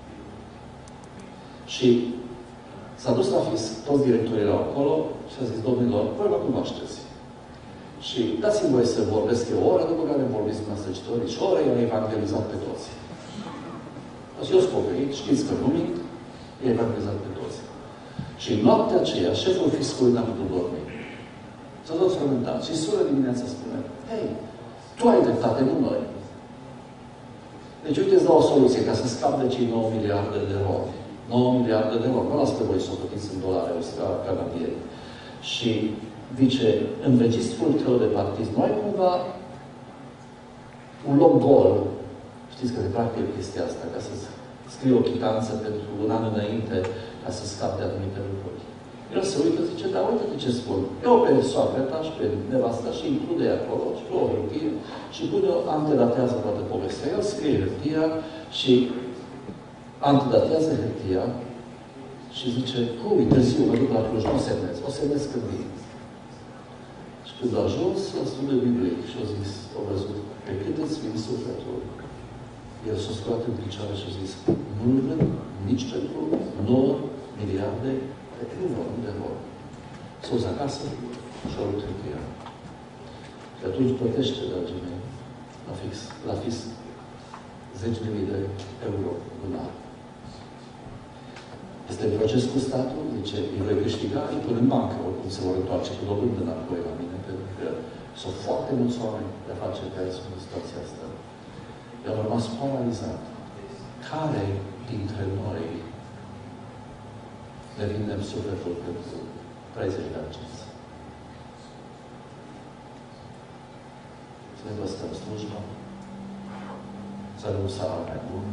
Și s-a dus la fisc, toți directorii erau acolo și a zis, domnilor, voi mă cunoașteți. Și dați-mi voie să vorbesc eu o oră, după care vorbiți cu noastră citorii și o oră i-a evangelizat pe toți. Deci eu spocăit, știți că nu mint, i-a evangelizat pe toți. Și în noaptea aceea, șeful fiscului n-a putut dormi. S-a dus frământat și sună dimineața spune, hei, tu ai dreptate, nu noi. Deci uite, îți dau o soluție ca să scap de cei nouă miliarde de robi. nouă miliarde de robi. Nu las pe voi să o plătiți în dolari, canadieni. Și zice, în registrul tău de partid, nu ai cumva un loc gol. Știți că se practică chestia asta, ca să scrie o chitanță pentru un an înainte, ca să scape de anumite lucruri. El se uită, zice, da, uite ce spun. Eu pe soacră ta și pe nevasta și include acolo și pe o hârtie și pune, antedatează toată povestea. El scrie hârtia și antedatează hârtia și zice, ui, târziu, mă duc la Cluj, nu o semnez, o semnez când vin. Și când a ajuns la studiul biblic și a zis, a văzut, pe cât îți vin sufletul, el s-a sculat în picioare și a zis, nu-l vând nici pentru nouă miliarde de euro, nu de euro. S-a dus acasă și a luat hârtia. Și atunci plătește, dragii mei, la fix, la fix, zece de mii de euro lunar. Este proces cu statul, zice, îi voi câștiga, îi pun în bancă, oricum se vor întoarce cu dobândă înapoi la mine, pentru că sunt foarte mulți oameni de afaceri care sunt în situația asta. Eu am rămas paralizat. Care dintre noi ne vindem sufletul pentru treizeci de arginți? Să ne păstrăm slujba, să nu sara mai bun.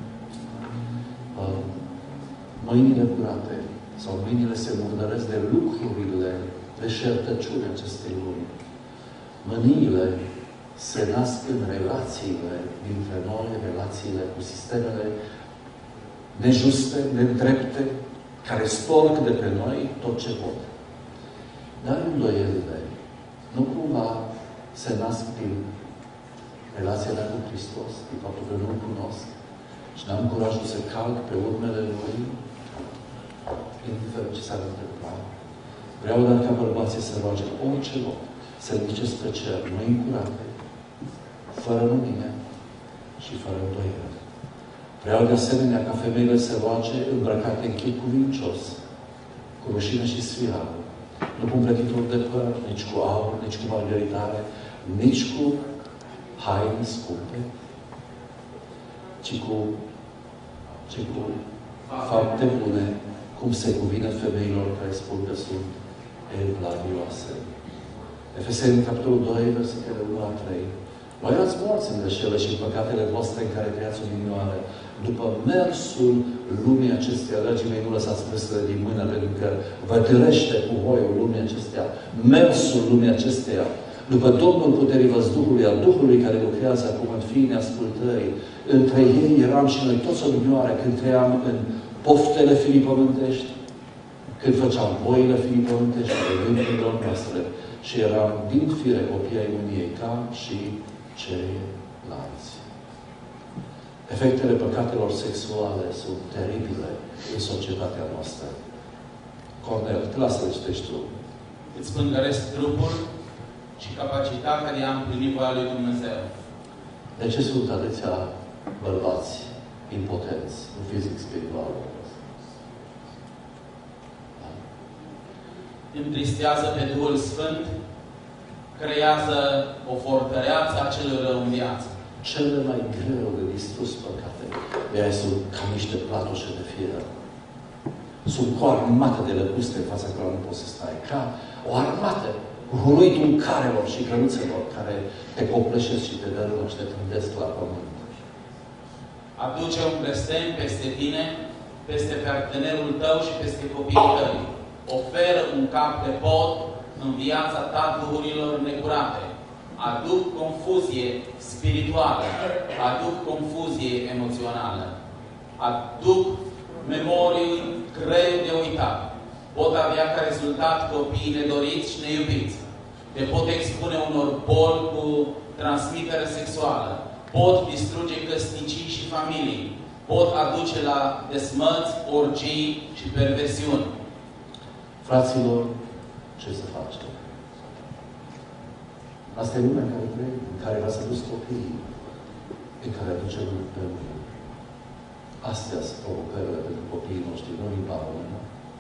Mâinile curate sau mâinile se murdăresc de lucrurile deșertăciune acestei lumi. Mâniile se nasc în relațiile dintre noi, relațiile cu sistemele nejuste, nedrepte, care storc de pe noi tot ce pot. Dar îndoielile nu cumva se nasc din relația mea cu Hristos, din faptul că nu-L cunosc și n-am curajul să calc pe urmele Lui, indiferent ce s-ar întâmpla. Vreau doar ca bărbații să roage orice loc, să ridice spre cer, mâini curate, fără mânie și fără îndoială. Vreau de asemenea ca femeile să roage îmbrăcate în chip cuvincios, cu rușine și sfială, Nu cu împletituri de păr, nici cu aur, nici cu margaritare, nici cu haine scumpe, ci cu, ci cu fapte bune, cum se cuvine femeilor care spun că sunt evlavioase. Efeseni, capitolul doi, versetele unu la trei. Voi erați morți în greșelile și în păcatele voastre în care trăiați odinioară, după mersul lumii acesteia. Dragii mei, nu lăsați prestele din mână, pentru că vă târăște cu voiul lumii acesteia, mersul lumii acesteia, după Domnul puterii văzduhului, al Duhului care lucrează acum în fiii neascultării. Între ei eram și noi toți odinioară când trăiam în poftele firii pământești, când făceam voile firii pământești, de gândurilor noastre, și eram din fire copii ai mâniei, ca și ceilalți. Efectele păcatelor sexuale sunt teribile în societatea noastră. Cornel, te lasă să citești tu. Îți pângăresc trupul și capacitatea de a împlini voia lui Dumnezeu. De ce sunt atâția bărbați impotenți, nu fizic, spiritual? Da. Întristează pe Duhul Sfânt, creează o fortăreață a celui rău în viață. Cele mai greu de distrus păcate, de aia sunt ca niște platoșe de fier. Sunt cu o armată de lăcuste în fața cărora nu poți să stai. Ca o armată cu huruitul carelor și căruțelor care te copleșesc și te dărâmă și te trândesc la pământ. Aduce un blestem peste tine, peste partenerul tău și peste copiii tăi. Oferă un cap de pod în viața ta duhurilor necurate. Aduc confuzie spirituală. Aduc confuzie emoțională. Aduc memorii greu de uitat. Pot avea ca rezultat copii nedoriți și neiubiți. Te pot expune unor boli cu transmitere sexuală. Pot distruge căsnicii și familii. Pot aduce la desmăți, orgii și perversiuni. Fraților, ce să facem? Asta e lumea în care trăim, în care v-ați adus copiii, în care aducem pe lume. Astea sunt provocările pentru copiii noștri, nu limba română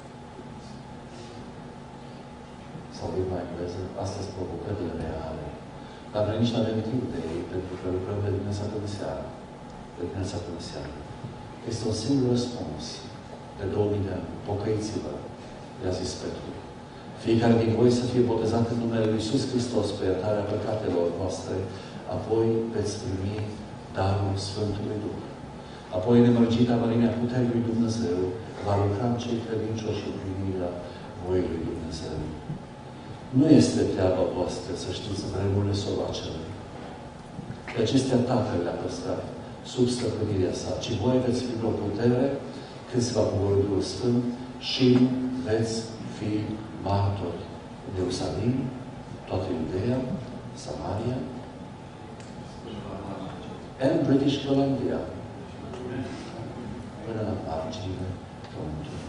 sau limba engleză. Astea sunt provocările reale. Dar noi nici nu avem timp de ei, pentru că lucrăm de dimineața până seara. De dimineața până seara. Este un singur răspuns de două mii de ani. Pocăiți-vă, i-a zis Petru. Fiecare din voi să fie botezat în numele Lui Iisus Hristos pe iertarea păcatelor voastre, apoi veți primi darul Sfântului Duh. Apoi, nemărgita mărimea puterii lui Dumnezeu va lucra în cei credincioși și împlinirea voii lui Dumnezeu. Nu este treaba voastră să știți vremurile sovacele. Pe acestea Tatăl le-a păstrat sub stăpânirea sa, ci voi veți fi o putere când se va pogorî Duhul Sfânt și veți fi martori în Ierusalim, toată Iudeea, Samaria, and British Columbia, până la marginile Pământului.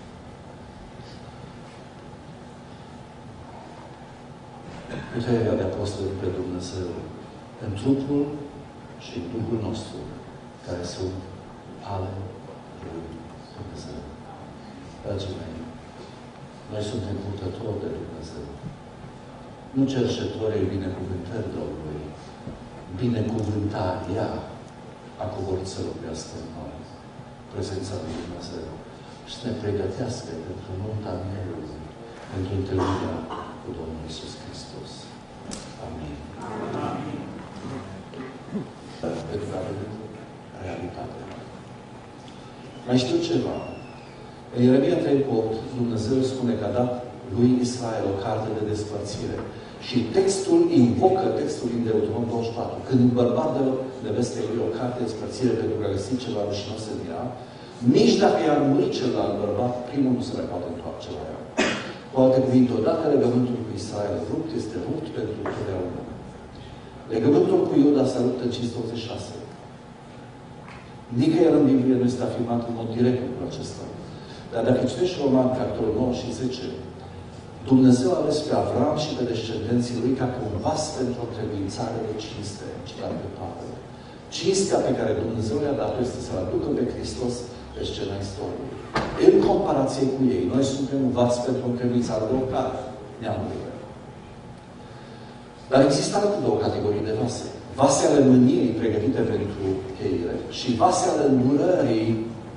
Puterea de a postări pe Dumnezeu în trupul și în Duhul nostru, care sunt ale lui Dumnezeu. Dragii mei, noi suntem purtători de Dumnezeu. Nu cercetători binecuvântări Domnului. Binecuvântarea a coborât să locuiască în noi. Prezența lui Dumnezeu. Și să ne pregătească pentru nunta mielului, pentru întâlnirea cu Domnul Iisus Hristos. Amin. Amin. Pentru că avem realitate. Mai știu ceva. În Ieremia trei opt, Dumnezeu spune că a dat lui Israel o carte de despărțire. Și textul invocă textul din Deuteronom douăzeci și patru. Când bărbatul nevestei lui o carte de despărțire pentru că a găsit ceva rușinos în ea, nici dacă i-ar muri celălalt bărbat, primul nu se mai poate întoarce la ea. Cu alte cuvinte, odată legământul cu Israel rupt este rupt pentru totdeauna. Legământul cu Iuda s-a rupt în cinci douăzeci și șase. Nicăieri în Biblie nu este afirmat în mod direct lucrul acesta. Dar dacă citești Roman, capitolul nouă și zece, Dumnezeu a ales pe Avram și pe descendenții lui ca un vas pentru o trebuințare de cinste, citat pe Pavel. Cinstea pe care Dumnezeu i-a dat este să-L aducă pe Hristos pe scena istoriei. În comparație cu ei, noi suntem învați pentru încredințare de ocare, neamurile. Dar există alte două categorii de vase. Vase ale mânirii pregătite pentru cheire și vase ale îndurării,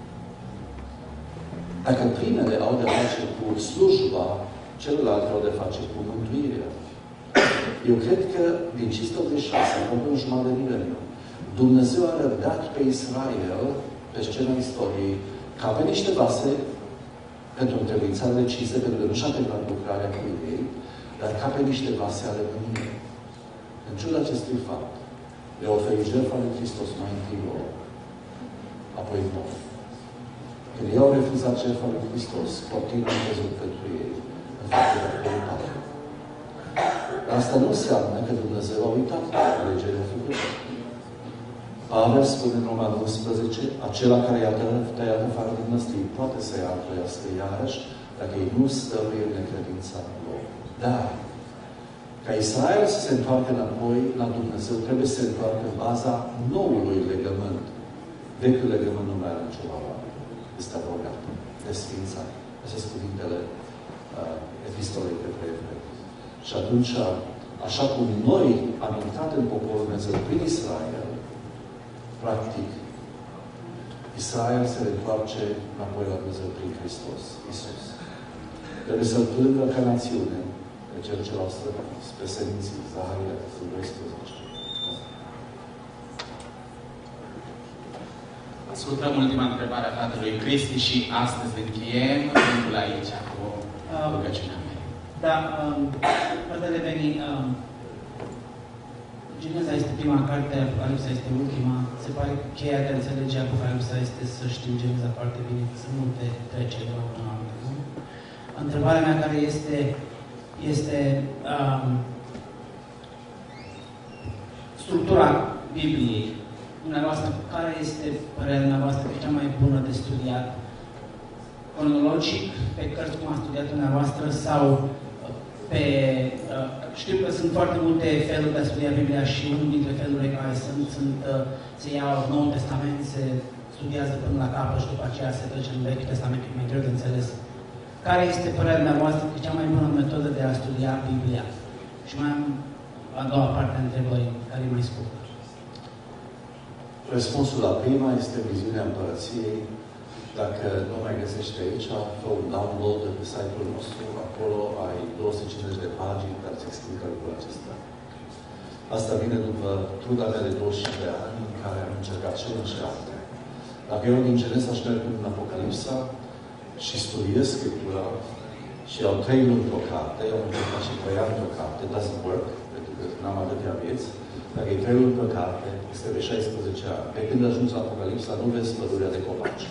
dacă primele au de face cu slujba, celelalte au de face cu mântuirea. Eu cred că din cinci optzeci și șase, aproape un jumătate de mileniu, Dumnezeu a răbdat pe Israel, pe scena istoriei, ca pe niște vase pentru întrebuințare decise, pentru că nu și-a terminat lucrarea cu ei, dar ca pe niște vase ale mânirii. În ciuda acestui fapt, le-a oferit jertfa lui Hristos mai întâi lor, apoi nouă. Când ei au refuzat jertfa lui Hristos, copilul a văzut pentru ei în faptul de păcate. Asta nu înseamnă că Dumnezeu a uitat alegerea făcută. Pavel spune în Roman unsprezece, acela care i-a tăiat afară din năstii poate să ia trăiască iarăși dacă ei nu stăruie în necredința lor. Dar, ca Israel să se întoarcă înapoi la Dumnezeu, trebuie să se întoarcă în baza noului legământ. Vechiul legământ nu mai are nicio valoare. Este abrogat, desfințat. Acestea sunt cuvintele uh, epistolei către evrei. Și atunci, așa cum noi am intrat în poporul Dumnezeu prin Israel, practic, Israel se întoarce înapoi la Dumnezeu prin Hristos, Iisus. Trebuie să-L plângă ca națiune pe cel ce l-au străbătut, spre seminții, Zaharia, doisprezece. Ascultăm ultima întrebare a fratelui Cristi și astăzi încheiem timpul aici cu rugăciunea mea. Da, um, fratele Beni, um, Geneza este prima carte, Apocalipsa este ultima. Se pare că cheia de a înțelege Apocalipsa este să știm Geneza foarte bine, să nu te trece de una în altă. Întrebarea mea care este, este um, structura Bibliei. Dumneavoastră, care este părerea dumneavoastră că e cea mai bună de studiat? Cronologic, pe cărți cum a studiat dumneavoastră, sau pe... Uh, știu că sunt foarte multe feluri de a studia Biblia și unul dintre felurile care sunt, sunt uh, se iau Noul Testament, se studiază până la capăt și după aceea se trece în Vechiul Testament, că e mai greu de înțeles. Care este părerea dumneavoastră că e cea mai bună metodă de a studia Biblia? Și mai am a doua parte a întrebării, care e mai scurtă. Răspunsul la prima este viziunea Împărăției. Dacă nu mai găsești aici, fă un download de pe site-ul nostru. Acolo ai două sute cincizeci de pagini care îți explică lucrul acesta. Asta vine după truda mea de douăzeci și cinci de ani în care am încercat și unul și altul. Dacă eu din Geneza și merg în Apocalipsa și studiez Scriptura și au trei luni pe o carte, eu am încercat și trei ani pe o carte, doesn't work, pentru că n-am atâtea vieți. Dacă e trei luni pe carte, este de șaisprezece ani. Pe când ajungi la Apocalipsa, nu vezi pădurea de copaci.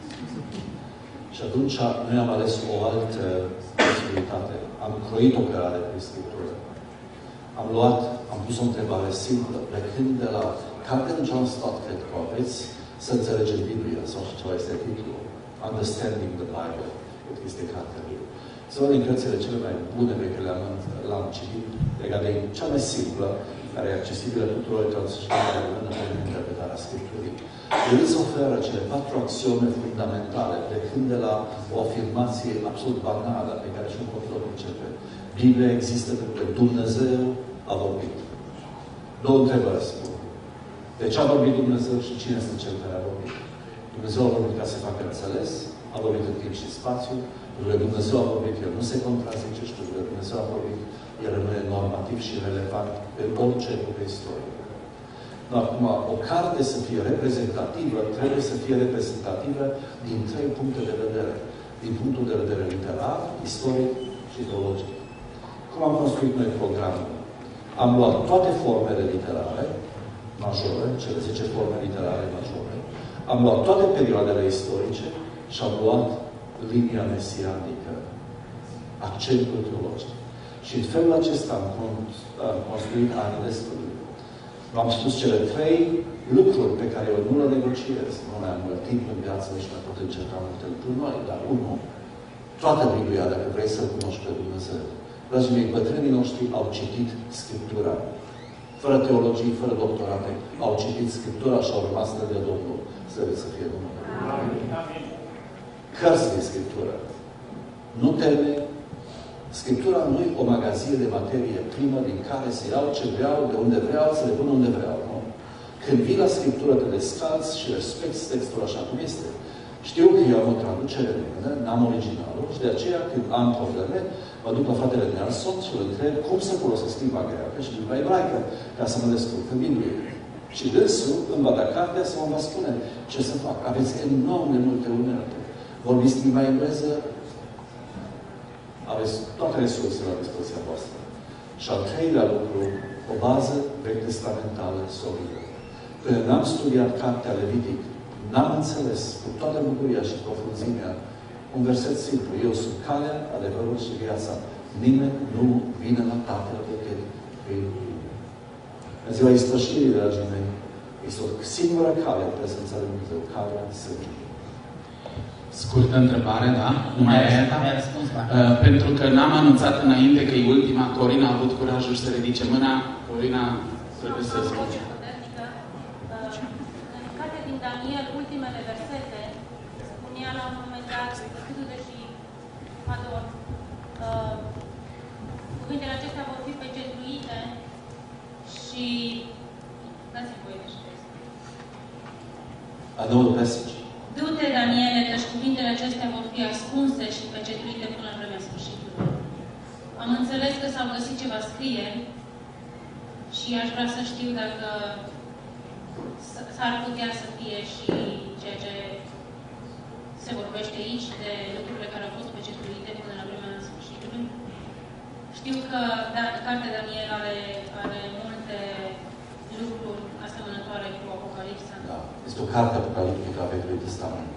Și atunci noi am ales o altă posibilitate. Am croit o cărare prin Scriptură. Am luat, am pus o întrebare simplă, plecând de la cartea John Stott, cred că aveți, să înțelegeți Biblia, sau ceva este titlul. Understanding the Bible. Cred că este cartea lui. Sunt una din cărțile cele mai bune pe care le-am, le-am citit, legat de cea mai simplă, care e accesibilă tuturor care să știe mai rămână pentru interpretarea Scripturii. El îți oferă cele patru axiome fundamentale, plecând de la o afirmație absolut banală pe care și un copil o pricepe. Biblia există pentru că Dumnezeu a vorbit. Două întrebări spun. De ce a vorbit Dumnezeu și cine este cel care a vorbit? Dumnezeu a vorbit ca să facă înțeles, a vorbit în timp și spațiu, pentru că Dumnezeu a vorbit, El nu se contrazice și pentru că Dumnezeu a vorbit, El rămâne normativ și relevant pe orice epocă istorică. Dar acum, o carte să fie reprezentativă, trebuie să fie reprezentativă din trei puncte de vedere. Din punctul de vedere literar, istoric și teologic. Cum am construit noi programul? Am luat toate formele literare majore, cele zece forme literare majore, am luat toate perioadele istorice și am luat linia mesianică, accentul teologic. Și în felul acesta am construit ani de studiu. V-am spus cele trei lucruri pe care eu nu le negociez. Nu mai am mult timp în viață și mai pot încerca multe lucruri noi, dar unul, toată Biblia, dacă vrei să-L cunoști pe Dumnezeu. Dragii mei, bătrânii noștri au citit Scriptura. Fără teologii, fără doctorate, au citit Scriptura și au rămas de Domnul. Să să fie Domnul. cărți de Scriptură. Nu teme. Scriptura nu e o magazie de materie primă din care să iau ce vreau, de unde vreau, să le pun unde vreau. Nu? Când vii la Scriptură, te descalți și respecti textul așa cum este. Știu că eu am o traducere română, n-am originalul și de aceea când am probleme, mă duc la fratele Nelson și îl întreb cum să folosesc limba greacă și limba ebraică ca să mă descurc în Biblie. Și dânsul îmi va da cartea să mă va spune ce să fac. Aveți enorm de multe unelte. Vorbiți limba engleză, aveți toate resursele la dispoziția voastră. Și al treilea lucru, o bază vechi-testamentală solidă. Când n-am studiat cartea Levitic, n-am înțeles cu toată bucuria și profunzimea un verset simplu. Eu sunt calea, adevărul și viața. Nimeni nu vine la Tatăl decât prin mine. În ziua ispășirii, dragii mei, este o singură cale în prezența lui Dumnezeu, calea sângului. Scurtă întrebare, da? Nu mai e aia? Uh, pentru că n-am anunțat înainte că e ultima, Corina a avut curajul să ridice mâna. Corina, trebuie să spune. În cartea din Daniel, ultimele versete, spunea la un moment dat, câtude și Ador, uh, cuvintele acestea vor fi pecetuite și dați-mi voie de ștesc. I know the message. Du-te, Daniele, căci cuvintele acestea vor fi ascunse și pecetuite până la vremea sfârșitului. Am înțeles că s-au găsit ceva scrieri și aș vrea să știu dacă s-ar putea să fie și ceea ce se vorbește aici de lucrurile care au fost pecetuite până la vremea sfârșitului. Știu că da, cartea Daniel are, are multe lucruri asemănătoare cu Apocalipsa. Da. Este o carte apocaliptică a Vechiului Testament.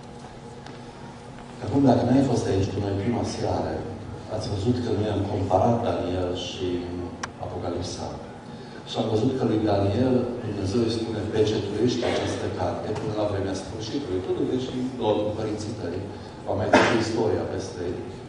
Acum, dacă n-ai fost aici cu noi prima seară, ați văzut că noi am comparat Daniel și Apocalipsa. Și am văzut că lui Daniel, Dumnezeu îi spune, pecetuiește această carte până la vremea sfârșitului. Tu duci și lor cu părinții tăi. Va mai duce istoria peste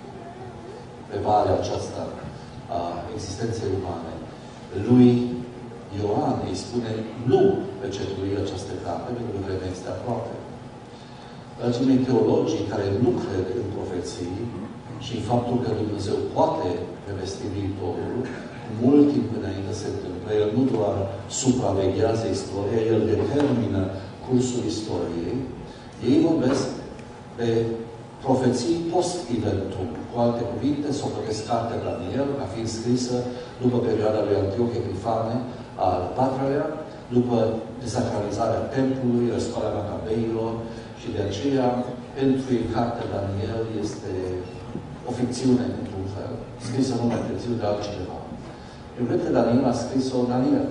pe valea aceasta a existenței umane. Lui Ioan îi spune, nu pecetui această carte, pentru că vremea este aproape. Dragii mei, teologii care nu cred în profeții și în faptul că Dumnezeu poate revesti viitorul, mult timp înainte se întâmplă, El nu doar supraveghează istoria, El determină cursul istoriei. Ei vorbesc de profeții post-eventum. Cu alte cuvinte, s-o pătesc cartea Daniel, ca fiind scrisă după perioada lui Antioch Epifane, al patrulea, după desacralizarea templului, răscoalea Macabeilor, și de aceea, pentru ei, cartea Daniel este o ficțiune, într-un fel, scrisă nu mai târziu de altcineva. Eu cred că Daniel a scris-o Daniel.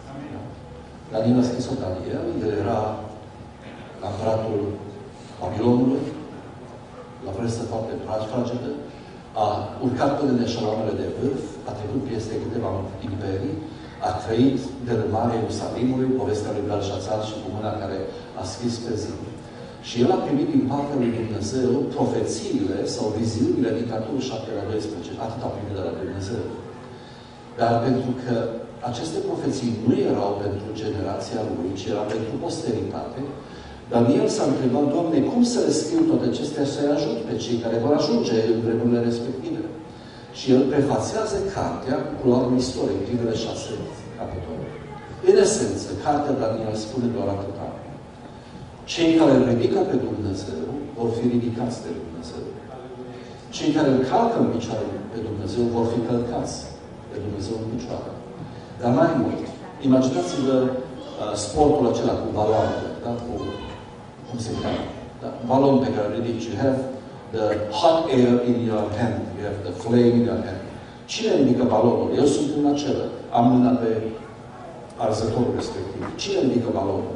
Daniel a scris-o Daniel, el era împăratul Babilonului, la vârstă foarte fragedă, a urcat până în eșaloanele de vârf, a trecut peste câteva imperii, a trăit dărâmarea Ierusalimului, povestea lui Belșațar și cu mâna care a scris pe zi. Și el a primit din partea lui Dumnezeu profețiile sau viziunile din capitolul șapte la doisprezece. Atât a primit de la Dumnezeu. Dar pentru că aceste profeții nu erau pentru generația lui, ci erau pentru posteritate, Daniel s-a întrebat, Doamne, cum să le scriu toate acestea și să-i ajut pe cei care vor ajunge în vremurile respective? Și el prefațează cartea cu culoarul istoric, primele șase capitole. În esență, cartea Daniel spune doar atâta. Cei care îl ridică pe Dumnezeu vor fi ridicați de Dumnezeu. Cei care îl calcă în picioare pe Dumnezeu vor fi călcați de Dumnezeu în picioare. Dar mai mult, imaginați-vă uh, sportul acela cu baloanele, da? Cu, cum se cheamă? Da? Balon pe care îl ridici. You have the hot air in your hand. You have the flame in your hand. Cine ridică balonul? Eu sunt în acela. Am mâna pe arzătorul respectiv. Cine ridică balonul?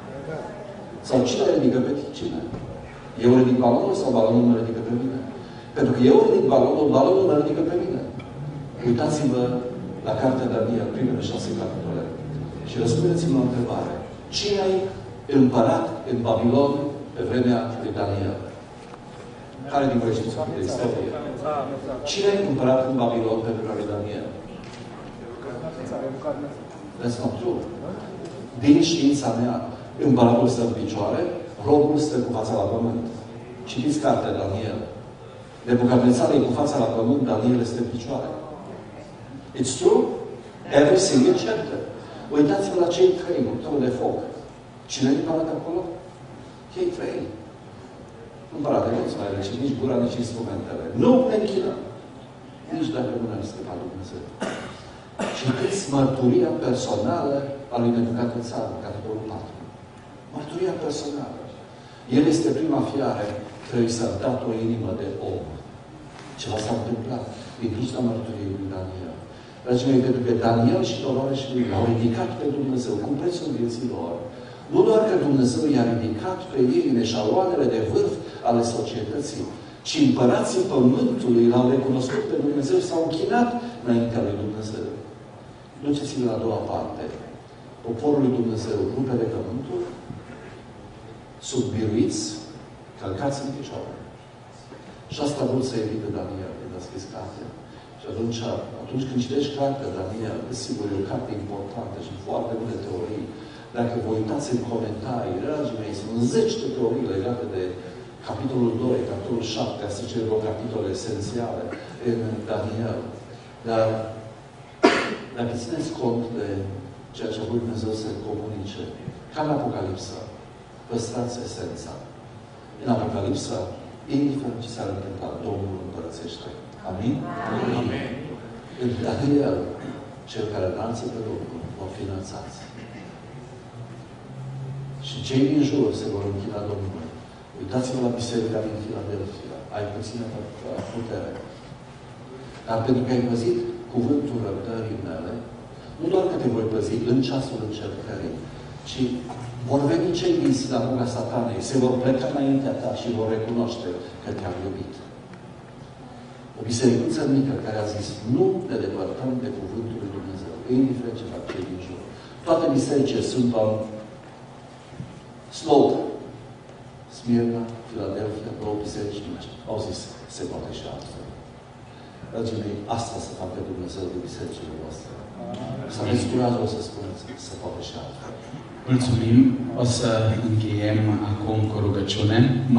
Sau cine ridică pe cine? Eu ridic balonul sau balonul mă ridică pe mine? Pentru că eu ridic balonul, balonul mă ridică pe mine. Uitați-vă la cartea Daniel, primele șase capitole. Și răspundeți-mi la o întrebare. Cine ai împărat în Babilon pe vremea lui Daniel? Care din voi știți de istorie? Cine ai împărat în Babilon pe vremea lui Daniel? That's not true. Din știința mea, împăratul stă în picioare, robul stă cu fața la pământ. Citiți cartea Daniel. Nebucadnețar e cu fața la pământ, Daniel este în picioare. It's true? Every single chapter. Uitați-vă la cei trei luptări de foc. Cine e împărat acolo? Cei trei. Împăratele nu-ți mai rece nici gura, nici instrumentele. Nu ne închinăm. Nici dacă nu ne-ar scăpa Dumnezeu. Citiți mărturia personală a lui Nebucadnețar, capitolul patru. Mărturia personală. El este prima fiare care i s-a dat o inimă de om. Ceva s-a întâmplat. E dus la mărturie lui Daniel. Dragii mei, pentru că Daniel și Dolores lui l-au ridicat pe Dumnezeu cu prețul vieții lor. Nu doar că Dumnezeu i-a ridicat pe ei în eșaloanele de vârf ale societății, ci împărații pământului l-au recunoscut pe Dumnezeu, s-au închinat înaintea lui Dumnezeu. Duceți-vă la a doua parte. Poporul lui Dumnezeu rupe de pământul, subbiruiți, călcați în picioare. Și asta a vrut să evite Daniel, când a scris cartea. Și atunci, atunci când citești cartea Daniel, desigur, e o carte importantă și foarte multe teorii. Dacă vă uitați în comentarii, dragii mei, sunt zeci de teorii legate de capitolul doi, capitolul șapte, astea cele două capitole esențiale în Daniel. Dar dacă țineți cont de ceea ce a vrut Dumnezeu să comunice, ca în Apocalipsa, păstrați esența. În Apocalipsa, indiferent ce s-ar întâmpla, Domnul împărățește. Amin? Amin. În Daniel, cel care înalță pe Domnul, vor fi înălțați. Și cei din jur se vor închina Domnului. Uitați-vă la biserica din Filadelfia. Ai puțină putere. Dar pentru că ai păzit cuvântul răbdării mele, nu doar că te voi păzi în ceasul încercării, ci vor veni cei din sinagoga Satanei, se vor pleca înaintea ta și vor recunoaște că te-am iubit. O bisericuță mică care a zis, nu ne depărtăm de cuvântul lui Dumnezeu, indiferent ce fac cei din jur. Toate bisericile sunt on slope. Smirna, Filadelfia, două biserici mici. Au zis, se poate și altfel. Dragii mei, asta să facă Dumnezeu de bisericile voastre. Să aveți curajul să spuneți, se poate și altfel. Mulțumim. O să încheiem acum cu rugăciune.